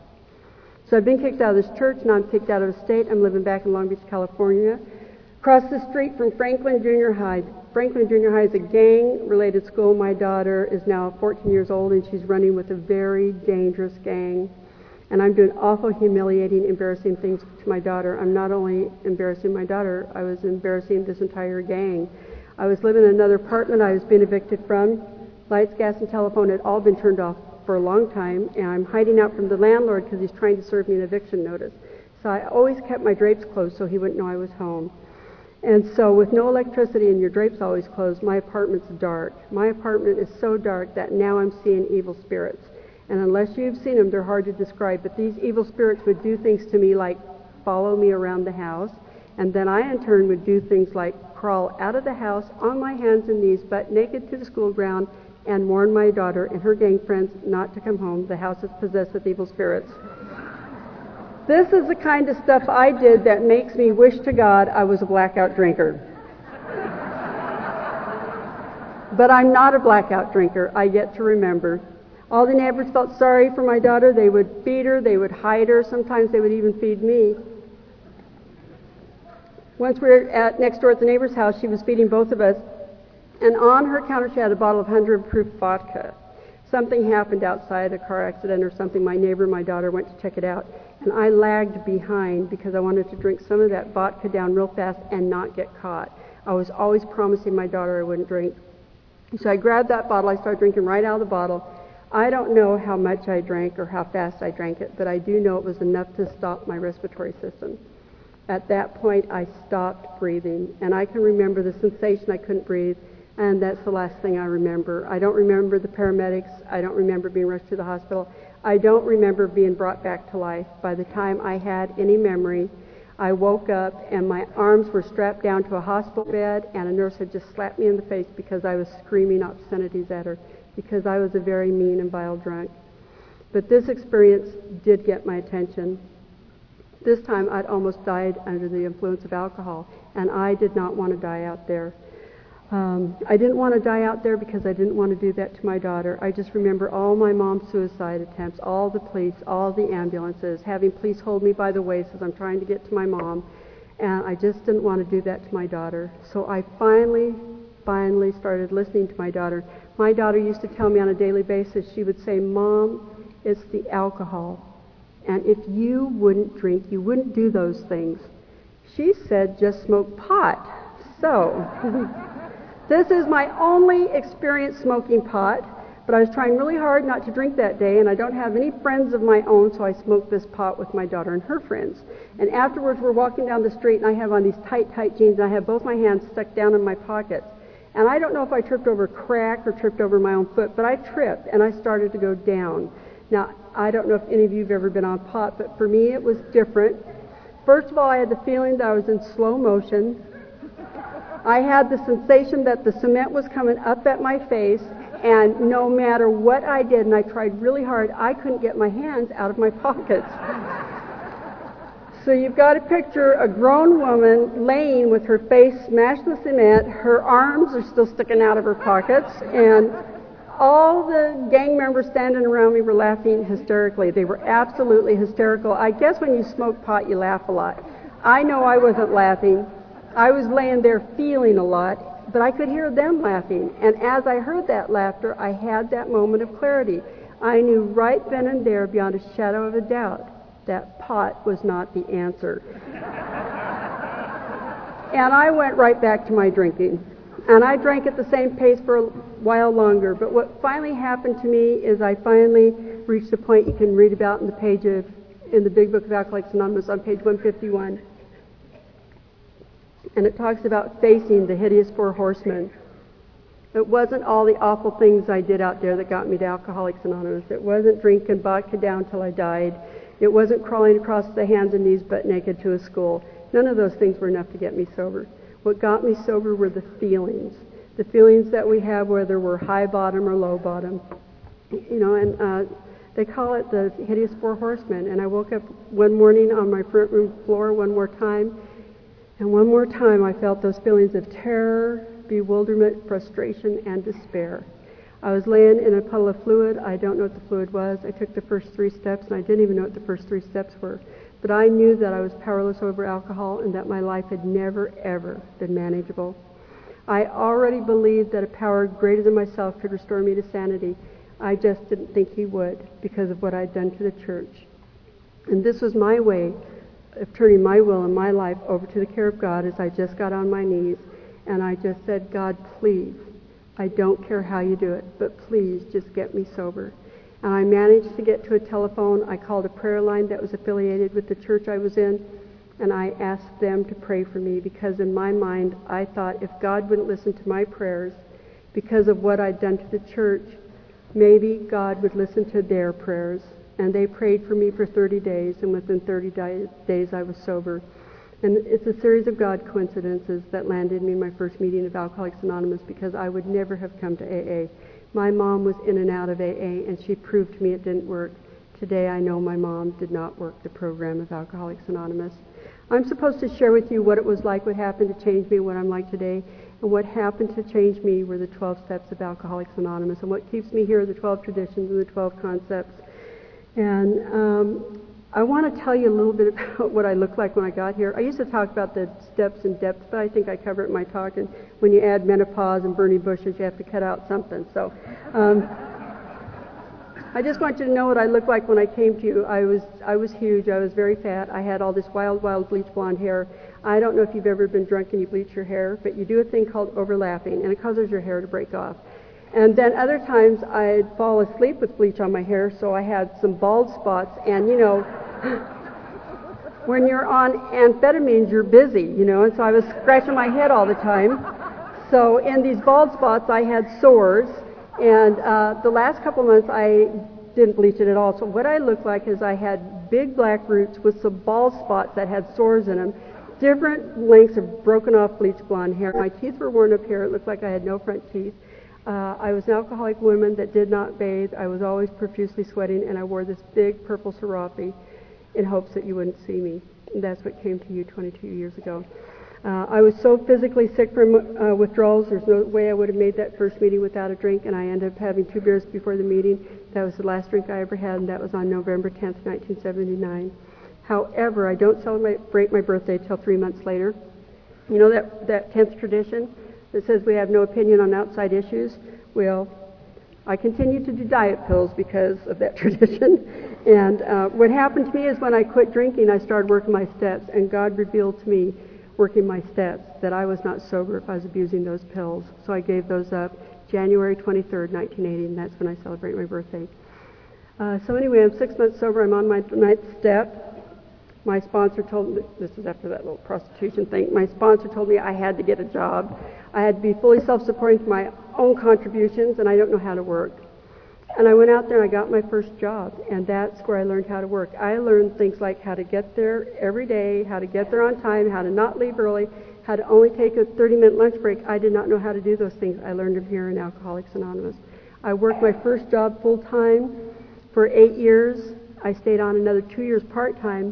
So I've been kicked out of this church, now I'm kicked out of the state. I'm living back in Long Beach, California, across the street from Franklin Junior High. Franklin Junior High is a gang-related school. My daughter is now fourteen years old, and she's running with a very dangerous gang. And I'm doing awful, humiliating, embarrassing things to my daughter. I'm not only embarrassing my daughter, I was embarrassing this entire gang. I was living in another apartment I was being evicted from. Lights, gas, and telephone had all been turned off for a long time, and I'm hiding out from the landlord because he's trying to serve me an eviction notice. So I always kept my drapes closed so he wouldn't know I was home. And so with no electricity and your drapes always closed, my apartment's dark. My apartment is so dark that now I'm seeing evil spirits. And unless you've seen them, they're hard to describe. But these evil spirits would do things to me like follow me around the house. And then I, in turn, would do things like crawl out of the house on my hands and knees, butt naked to the school ground, and warn my daughter and her gang friends not to come home. The house is possessed with evil spirits. This is the kind of stuff I did that makes me wish to God I was a blackout drinker. But I'm not a blackout drinker. I get to remember. All the neighbors felt sorry for my daughter. They would feed her. They would hide her. Sometimes they would even feed me. Once we were at next door at the neighbor's house, she was feeding both of us. And on her counter, she had a bottle of one hundred proof vodka. Something happened outside, a car accident or something. My neighbor and my daughter went to check it out. And I lagged behind because I wanted to drink some of that vodka down real fast and not get caught. I was always promising my daughter I wouldn't drink. So I grabbed that bottle. I started drinking right out of the bottle. I don't know how much I drank or how fast I drank it, but I do know it was enough to stop my respiratory system. At that point, I stopped breathing. And I can remember the sensation I couldn't breathe. And that's the last thing I remember. I don't remember the paramedics. I don't remember being rushed to the hospital. I don't remember being brought back to life. By the time I had any memory, I woke up and my arms were strapped down to a hospital bed, and a nurse had just slapped me in the face because I was screaming obscenities at her, because I was a very mean and vile drunk. But this experience did get my attention. This time I'd almost died under the influence of alcohol, and I did not want to die out there. Um, I didn't want to die out there because I didn't want to do that to my daughter. I just remember all my mom's suicide attempts, all the police, all the ambulances, having police hold me by the waist as I'm trying to get to my mom. And I just didn't want to do that to my daughter. So I finally finally started listening to my daughter. My daughter used to tell me on a daily basis, she would say, Mom, it's the alcohol. And if you wouldn't drink, you wouldn't do those things. She said, just smoke pot. So, this is my only experience smoking pot, but I was trying really hard not to drink that day, and I don't have any friends of my own, so I smoked this pot with my daughter and her friends. And afterwards, we're walking down the street, and I have on these tight, tight jeans, and I have both my hands stuck down in my pockets. And I don't know if I tripped over crack or tripped over my own foot, but I tripped, and I started to go down. Now, I don't know if any of you have ever been on pot, but for me it was different. First of all, I had the feeling that I was in slow motion. I had the sensation that the cement was coming up at my face, and no matter what I did, and I tried really hard, I couldn't get my hands out of my pockets. So you've got to picture a grown woman laying with her face smashed in the cement, her arms are still sticking out of her pockets, and all the gang members standing around me were laughing hysterically. They were absolutely hysterical. I guess when you smoke pot, you laugh a lot. I know I wasn't laughing. I was laying there feeling a lot, but I could hear them laughing. And as I heard that laughter, I had that moment of clarity. I knew right then and there, beyond a shadow of a doubt, that pot was not the answer. And I went right back to my drinking. And I drank at the same pace for a while longer. But what finally happened to me is I finally reached a point you can read about in the page of, in the Big Book of Alcoholics Anonymous on page one fifty-one. And it talks about facing the hideous four horsemen. It wasn't all the awful things I did out there that got me to Alcoholics Anonymous. It wasn't drinking vodka down till I died. It wasn't crawling across the hands and knees butt naked to a school. None of those things were enough to get me sober. What got me sober were the feelings. The feelings that we have, whether we're high bottom or low bottom. You know, and uh, they call it the hideous four horsemen. And I woke up one morning on my front room floor one more time, and one more time I felt those feelings of terror, bewilderment, frustration, and despair. I was laying in a puddle of fluid. I don't know what the fluid was. I took the first three steps, and I didn't even know what the first three steps were. But I knew that I was powerless over alcohol and that my life had never, ever been manageable. I already believed that a power greater than myself could restore me to sanity. I just didn't think he would because of what I'd done to the church. And this was my way of turning my will and my life over to the care of God as I just got on my knees and I just said, God, please, I don't care how you do it, but please just get me sober. And I managed to get to a telephone. I called a prayer line that was affiliated with the church I was in, and I asked them to pray for me because in my mind I thought if God wouldn't listen to my prayers because of what I'd done to the church, maybe God would listen to their prayers. And they prayed for me for thirty days, and within thirty days I was sober. And it's a series of God coincidences that landed me in my first meeting of Alcoholics Anonymous because I would never have come to A A. My mom was in and out of A A, and she proved to me it didn't work. Today I know my mom did not work the program of Alcoholics Anonymous. I'm supposed to share with you what it was like, what happened to change me, what I'm like today. And what happened to change me were the twelve steps of Alcoholics Anonymous. And what keeps me here are the twelve traditions and the twelve concepts. And um, I want to tell you a little bit about what I looked like when I got here. I used to talk about the steps in depth, but I think I cover it in my talk. And when you add menopause and burning bushes, you have to cut out something. So um, I just want you to know what I looked like when I came to you. I was I was huge. I was very fat. I had all this wild, wild bleach blonde hair. I don't know if you've ever been drunk and you bleach your hair, but you do a thing called overlapping, and it causes your hair to break off. And then other times I'd fall asleep with bleach on my hair, so I had some bald spots. And, you know, when you're on amphetamines, you're busy, you know, and so I was scratching my head all the time. So in these bald spots, I had sores. And uh, the last couple of months, I didn't bleach it at all. So what I looked like is I had big black roots with some bald spots that had sores in them, different lengths of broken off bleach blonde hair. My teeth were worn up here. It looked like I had no front teeth. Uh, I was an alcoholic woman that did not bathe. I was always profusely sweating, and I wore this big purple serape in hopes that you wouldn't see me. And that's what came to you twenty-two years ago. Uh, I was so physically sick from uh, withdrawals, there's no way I would have made that first meeting without a drink, and I ended up having two beers before the meeting. That was the last drink I ever had, and that was on November tenth, nineteen seventy-nine. However, I don't celebrate my birthday till three months later. You know that, that tenth tradition? that says we have no opinion on outside issues. Well, I continue to do diet pills because of that tradition. And uh, what happened to me is when I quit drinking, I started working my steps, and God revealed to me, working my steps, that I was not sober if I was abusing those pills. So I gave those up January twenty-third, nineteen eighty, and that's when I celebrate my birthday. Uh, so anyway, I'm six months sober. I'm on my ninth step. My sponsor told me, this is after that little prostitution thing, my sponsor told me I had to get a job. I had to be fully self-supporting to my own contributions, and I don't know how to work. And I went out there and I got my first job, and that's where I learned how to work. I learned things like how to get there every day, how to get there on time, how to not leave early, how to only take a thirty-minute lunch break. I did not know how to do those things. I learned them here in Alcoholics Anonymous. I worked my first job full-time for eight years. I stayed on another two years part-time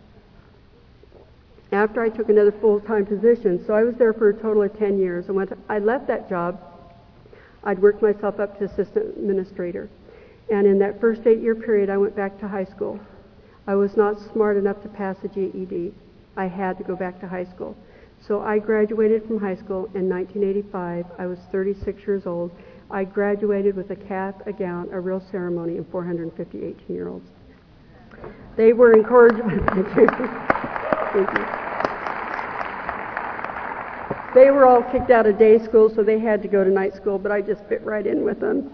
after I took another full-time position. So I was there for a total of ten years. And when I left that job, I'd worked myself up to assistant administrator. And in that first eight-year period, I went back to high school. I was not smart enough to pass a G E D. I had to go back to high school. So I graduated from high school in nineteen eighty-five. I was thirty-six years old. I graduated with a cap, a gown, a real ceremony, and four hundred fifty eighteen-year-olds. They were encouraged. Thank you. They were all kicked out of day school, so they had to go to night school, but I just fit right in with them.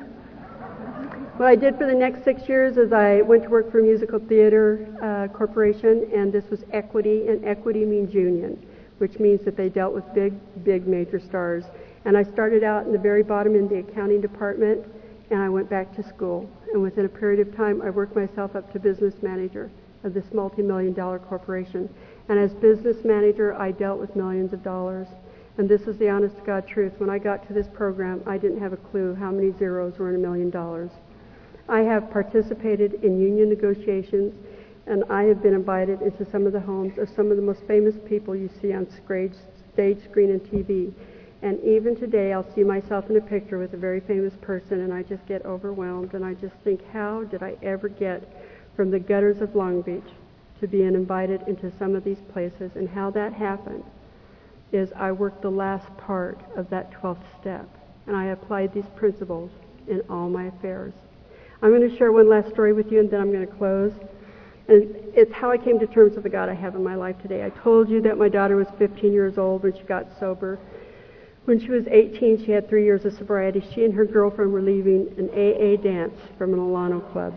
What I did for the next six years is I went to work for a musical theater uh, corporation, and this was equity, and equity means union, which means that they dealt with big, big major stars. And I started out in the very bottom in the accounting department, and I went back to school. And within a period of time, I worked myself up to business manager of this multi-million dollar corporation. And as business manager, I dealt with millions of dollars. And this is the honest to God truth. When I got to this program, I didn't have a clue how many zeros were in a million dollars. I have participated in union negotiations, and I have been invited into some of the homes of some of the most famous people you see on stage, stage screen, and T V. And even today, I'll see myself in a picture with a very famous person, and I just get overwhelmed, and I just think, how did I ever get from the gutters of Long Beach to being invited into some of these places? And how that happened is I worked the last part of that twelfth step, and I applied these principles in all my affairs. I'm going to share one last story with you, and then I'm going to close. And it's how I came to terms with the God I have in my life today. I told you that my daughter was fifteen years old when she got sober. When she was eighteen, she had three years of sobriety. She and her girlfriend were leaving an A A dance from an Alano club.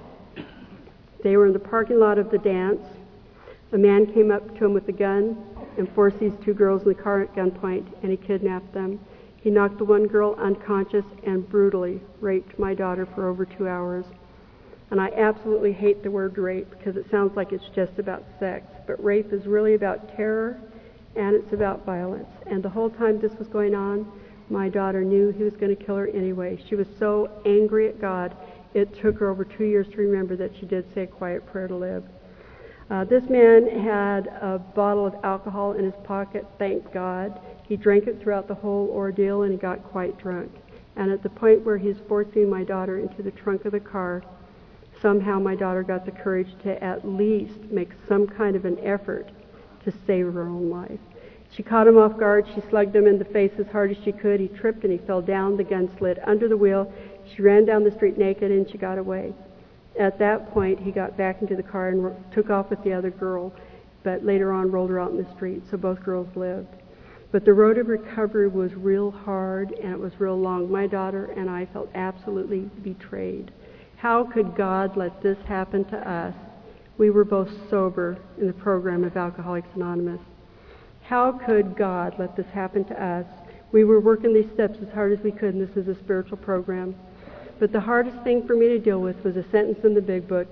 They were in the parking lot of the dance. A man came up to him with a gun and forced these two girls in the car at gunpoint, and he kidnapped them. He knocked the one girl unconscious and brutally raped my daughter for over two hours. And I absolutely hate the word rape because it sounds like it's just about sex. But rape is really about terror, and it's about violence. And the whole time this was going on, my daughter knew he was going to kill her anyway. She was so angry at God, it took her over two years to remember that she did say a quiet prayer to live. Uh, this man had a bottle of alcohol in his pocket, thank God. He drank it throughout the whole ordeal, and he got quite drunk. And at the point where he's forcing my daughter into the trunk of the car, somehow my daughter got the courage to at least make some kind of an effort to save her own life. She caught him off guard. She slugged him in the face as hard as she could. He tripped and he fell down. The gun slid under the wheel. She ran down the street naked, and she got away. At that point, he got back into the car and ro- took off with the other girl, but later on rolled her out in the street, so both girls lived. But the road of recovery was real hard, and it was real long. My daughter and I felt absolutely betrayed. How could God let this happen to us? We were both sober in the program of Alcoholics Anonymous. How could God let this happen to us? We were working these steps as hard as we could, and this is a spiritual program. But the hardest thing for me to deal with was a sentence in the Big Book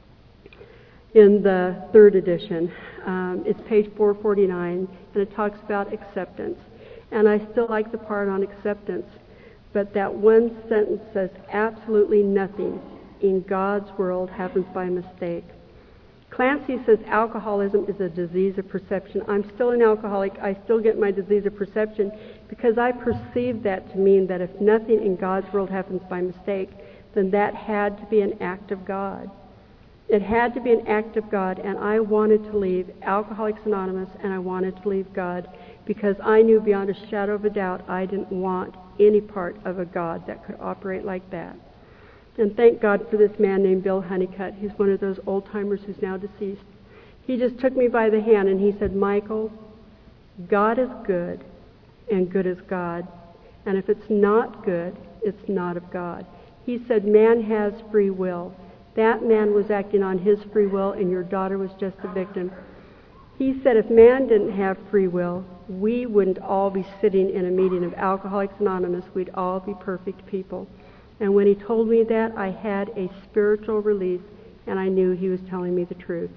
in the third edition. Um, it's page four forty-nine, and it talks about acceptance. And I still like the part on acceptance, but that one sentence says absolutely nothing in God's world happens by mistake. Clancy says alcoholism is a disease of perception. I'm still an alcoholic. I still get my disease of perception because I perceive that to mean that if nothing in God's world happens by mistake, then that had to be an act of God. It had to be an act of God, and I wanted to leave Alcoholics Anonymous, and I wanted to leave God because I knew beyond a shadow of a doubt I didn't want any part of a God that could operate like that. And thank God for this man named Bill Honeycutt. He's one of those old-timers who's now deceased. He just took me by the hand and he said, Michael, God is good and good is God. And if it's not good, it's not of God. He said, man has free will. That man was acting on his free will and your daughter was just a victim. He said if man didn't have free will, we wouldn't all be sitting in a meeting of Alcoholics Anonymous. We'd all be perfect people. And when he told me that, I had a spiritual release, and I knew he was telling me the truth.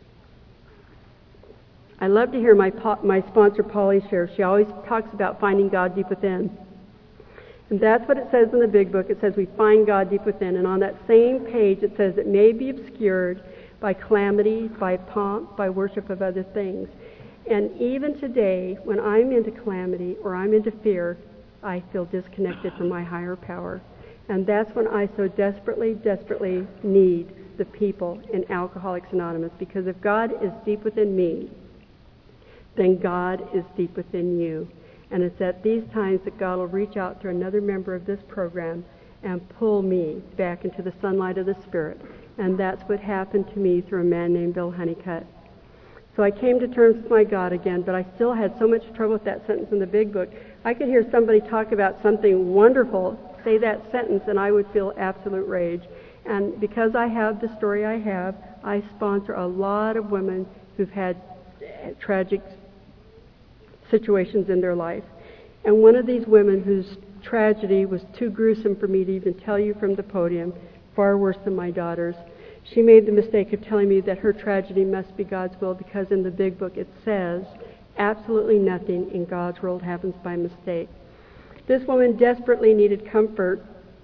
I love to hear my my sponsor, Polly, share. She always talks about finding God deep within. And that's what it says in the Big Book. It says we find God deep within. And on that same page, it says it may be obscured by calamity, by pomp, by worship of other things. And even today, when I'm into calamity or I'm into fear, I feel disconnected from my higher power. And that's when I so desperately, desperately need the people in Alcoholics Anonymous. Because if God is deep within me, then God is deep within you. And it's at these times that God will reach out through another member of this program and pull me back into the sunlight of the Spirit. And that's what happened to me through a man named Bill Honeycutt. So I came to terms with my God again, but I still had so much trouble with that sentence in the Big Book. I could hear somebody talk about something wonderful, say that sentence, and I would feel absolute rage. And because I have the story I have, I sponsor a lot of women who've had tragic situations in their life. And one of these women whose tragedy was too gruesome for me to even tell you from the podium, far worse than my daughter's, she made the mistake of telling me that her tragedy must be God's will because in the Big Book it says absolutely nothing in God's world happens by mistake. This woman desperately needed comfort,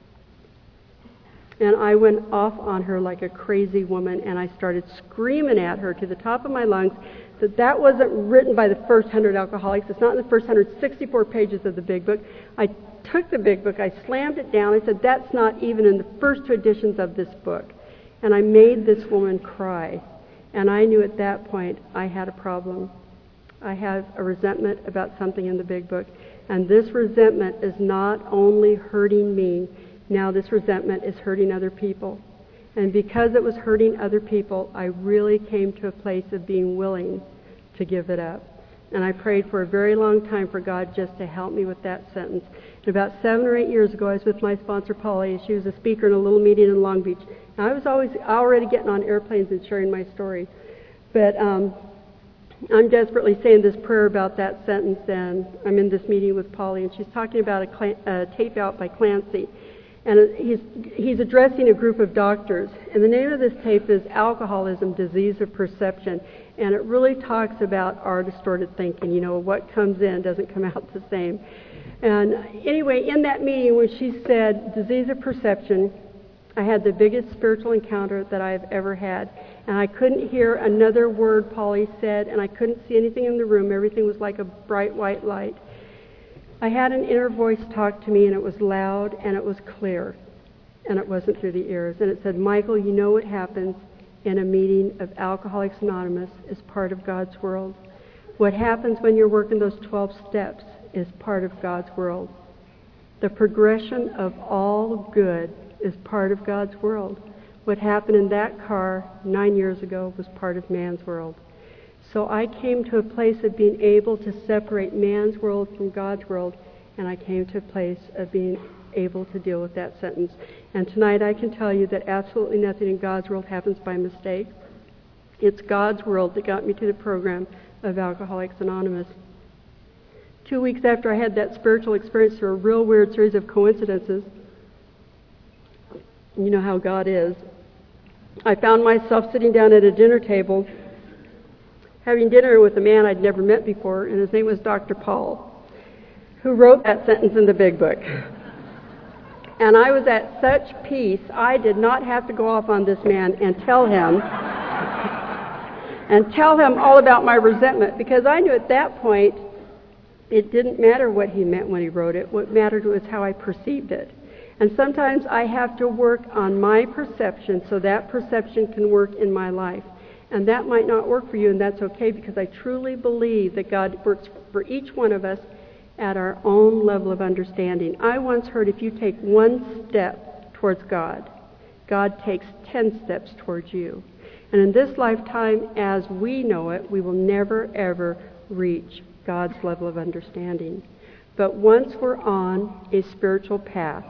and I went off on her like a crazy woman, and I started screaming at her to the top of my lungs that that wasn't written by the first hundred alcoholics. It's not in the first one hundred sixty-four pages of the Big Book. I took the Big Book, I slammed it down, I said, that's not even in the first two editions of this book. And I made this woman cry. And I knew at that point I had a problem. I have a resentment about something in the Big Book. And this resentment is not only hurting me, now this resentment is hurting other people. And because it was hurting other people, I really came to a place of being willing to give it up. And I prayed for a very long time for God just to help me with that sentence. And about seven or eight years ago, I was with my sponsor, Polly. She was a speaker in a little meeting in Long Beach. And I was always already getting on airplanes and sharing my story. But um, I'm desperately saying this prayer about that sentence, and I'm in this meeting with Polly, and she's talking about a, cl- a tape out by Clancy. And he's, he's addressing a group of doctors. And the name of this tape is Alcoholism, Disease of Perception. And it really talks about our distorted thinking. You know, what comes in doesn't come out the same. And anyway, in that meeting when she said disease of perception, I had the biggest spiritual encounter that I've ever had. And I couldn't hear another word Polly said, and I couldn't see anything in the room. Everything was like a bright white light. I had an inner voice talk to me, and it was loud, and it was clear, and it wasn't through the ears. And it said, Michael, you know what happens in a meeting of Alcoholics Anonymous is part of God's world. What happens when you're working those twelve steps is part of God's world. The progression of all good is part of God's world. What happened in that car nine years ago was part of man's world. So I came to a place of being able to separate man's world from God's world, and I came to a place of being able to deal with that sentence. And tonight I can tell you that absolutely nothing in God's world happens by mistake. It's God's world that got me to the program of Alcoholics Anonymous. Two weeks after I had that spiritual experience, through a real weird series of coincidences, you know how God is, I found myself sitting down at a dinner table having dinner with a man I'd never met before, and his name was Doctor Paul, who wrote that sentence in the Big Book. And I was at such peace, I did not have to go off on this man and tell him, and tell him all about my resentment, because I knew at that point it didn't matter what he meant when he wrote it. What mattered was how I perceived it. And sometimes I have to work on my perception so that perception can work in my life. And that might not work for you, and that's okay, because I truly believe that God works for each one of us at our own level of understanding. I once heard if you take one step towards God, God takes ten steps towards you. And in this lifetime, as we know it, we will never, ever reach God's level of understanding. But once we're on a spiritual path,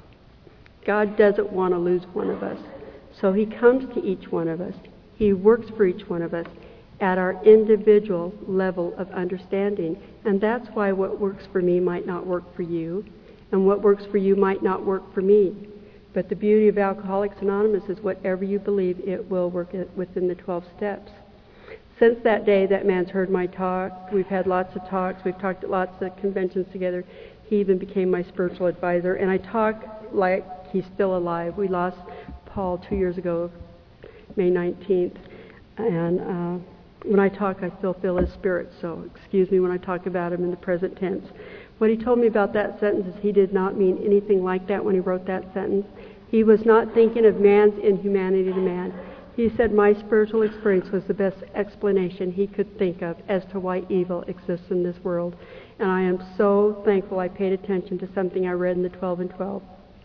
God doesn't want to lose one of us. So he comes to each one of us. He works for each one of us at our individual level of understanding. And that's why what works for me might not work for you, and what works for you might not work for me. But the beauty of Alcoholics Anonymous is whatever you believe, it will work within the twelve steps. Since that day, that man's heard my talk. We've had lots of talks. We've talked at lots of conventions together. He even became my spiritual advisor. And I talk like he's still alive. We lost Paul two years ago, May nineteenth. And uh, when I talk, I still feel his spirit. So excuse me when I talk about him in the present tense. What he told me about that sentence is he did not mean anything like that when he wrote that sentence. He was not thinking of man's inhumanity to man. He said my spiritual experience was the best explanation he could think of as to why evil exists in this world. And I am so thankful I paid attention to something I read in the twelve and twelve.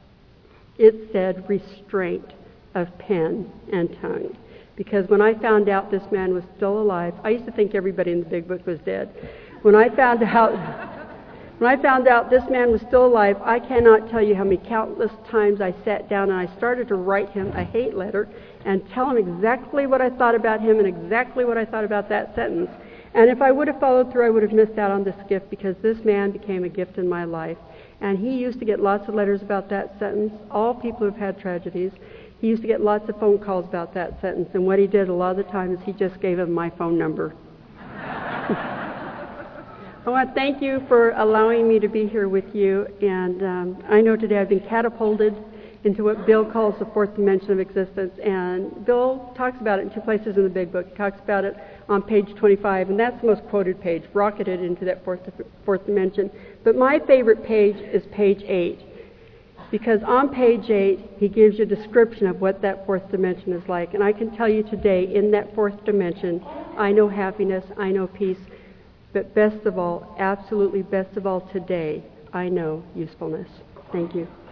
It said restraint of pen and tongue. Because when I found out this man was still alive, I used to think everybody in the big book was dead. When I found out... When I found out this man was still alive, I cannot tell you how many countless times I sat down and I started to write him a hate letter and tell him exactly what I thought about him and exactly what I thought about that sentence. And if I would have followed through, I would have missed out on this gift, because this man became a gift in my life. And he used to get lots of letters about that sentence. All people who have had tragedies. He used to get lots of phone calls about that sentence. And what he did a lot of the time is he just gave him my phone number. I want to thank you for allowing me to be here with you. And um, I know today I've been catapulted into what Bill calls the fourth dimension of existence. And Bill talks about it in two places in the big book. He talks about it on page twenty-five, and that's the most quoted page, rocketed into that fourth, fourth dimension. But my favorite page is page eight, because on page eight, he gives you a description of what that fourth dimension is like. And I can tell you today, in that fourth dimension, I know happiness, I know peace, but best of all, absolutely best of all today, I know usefulness. Thank you.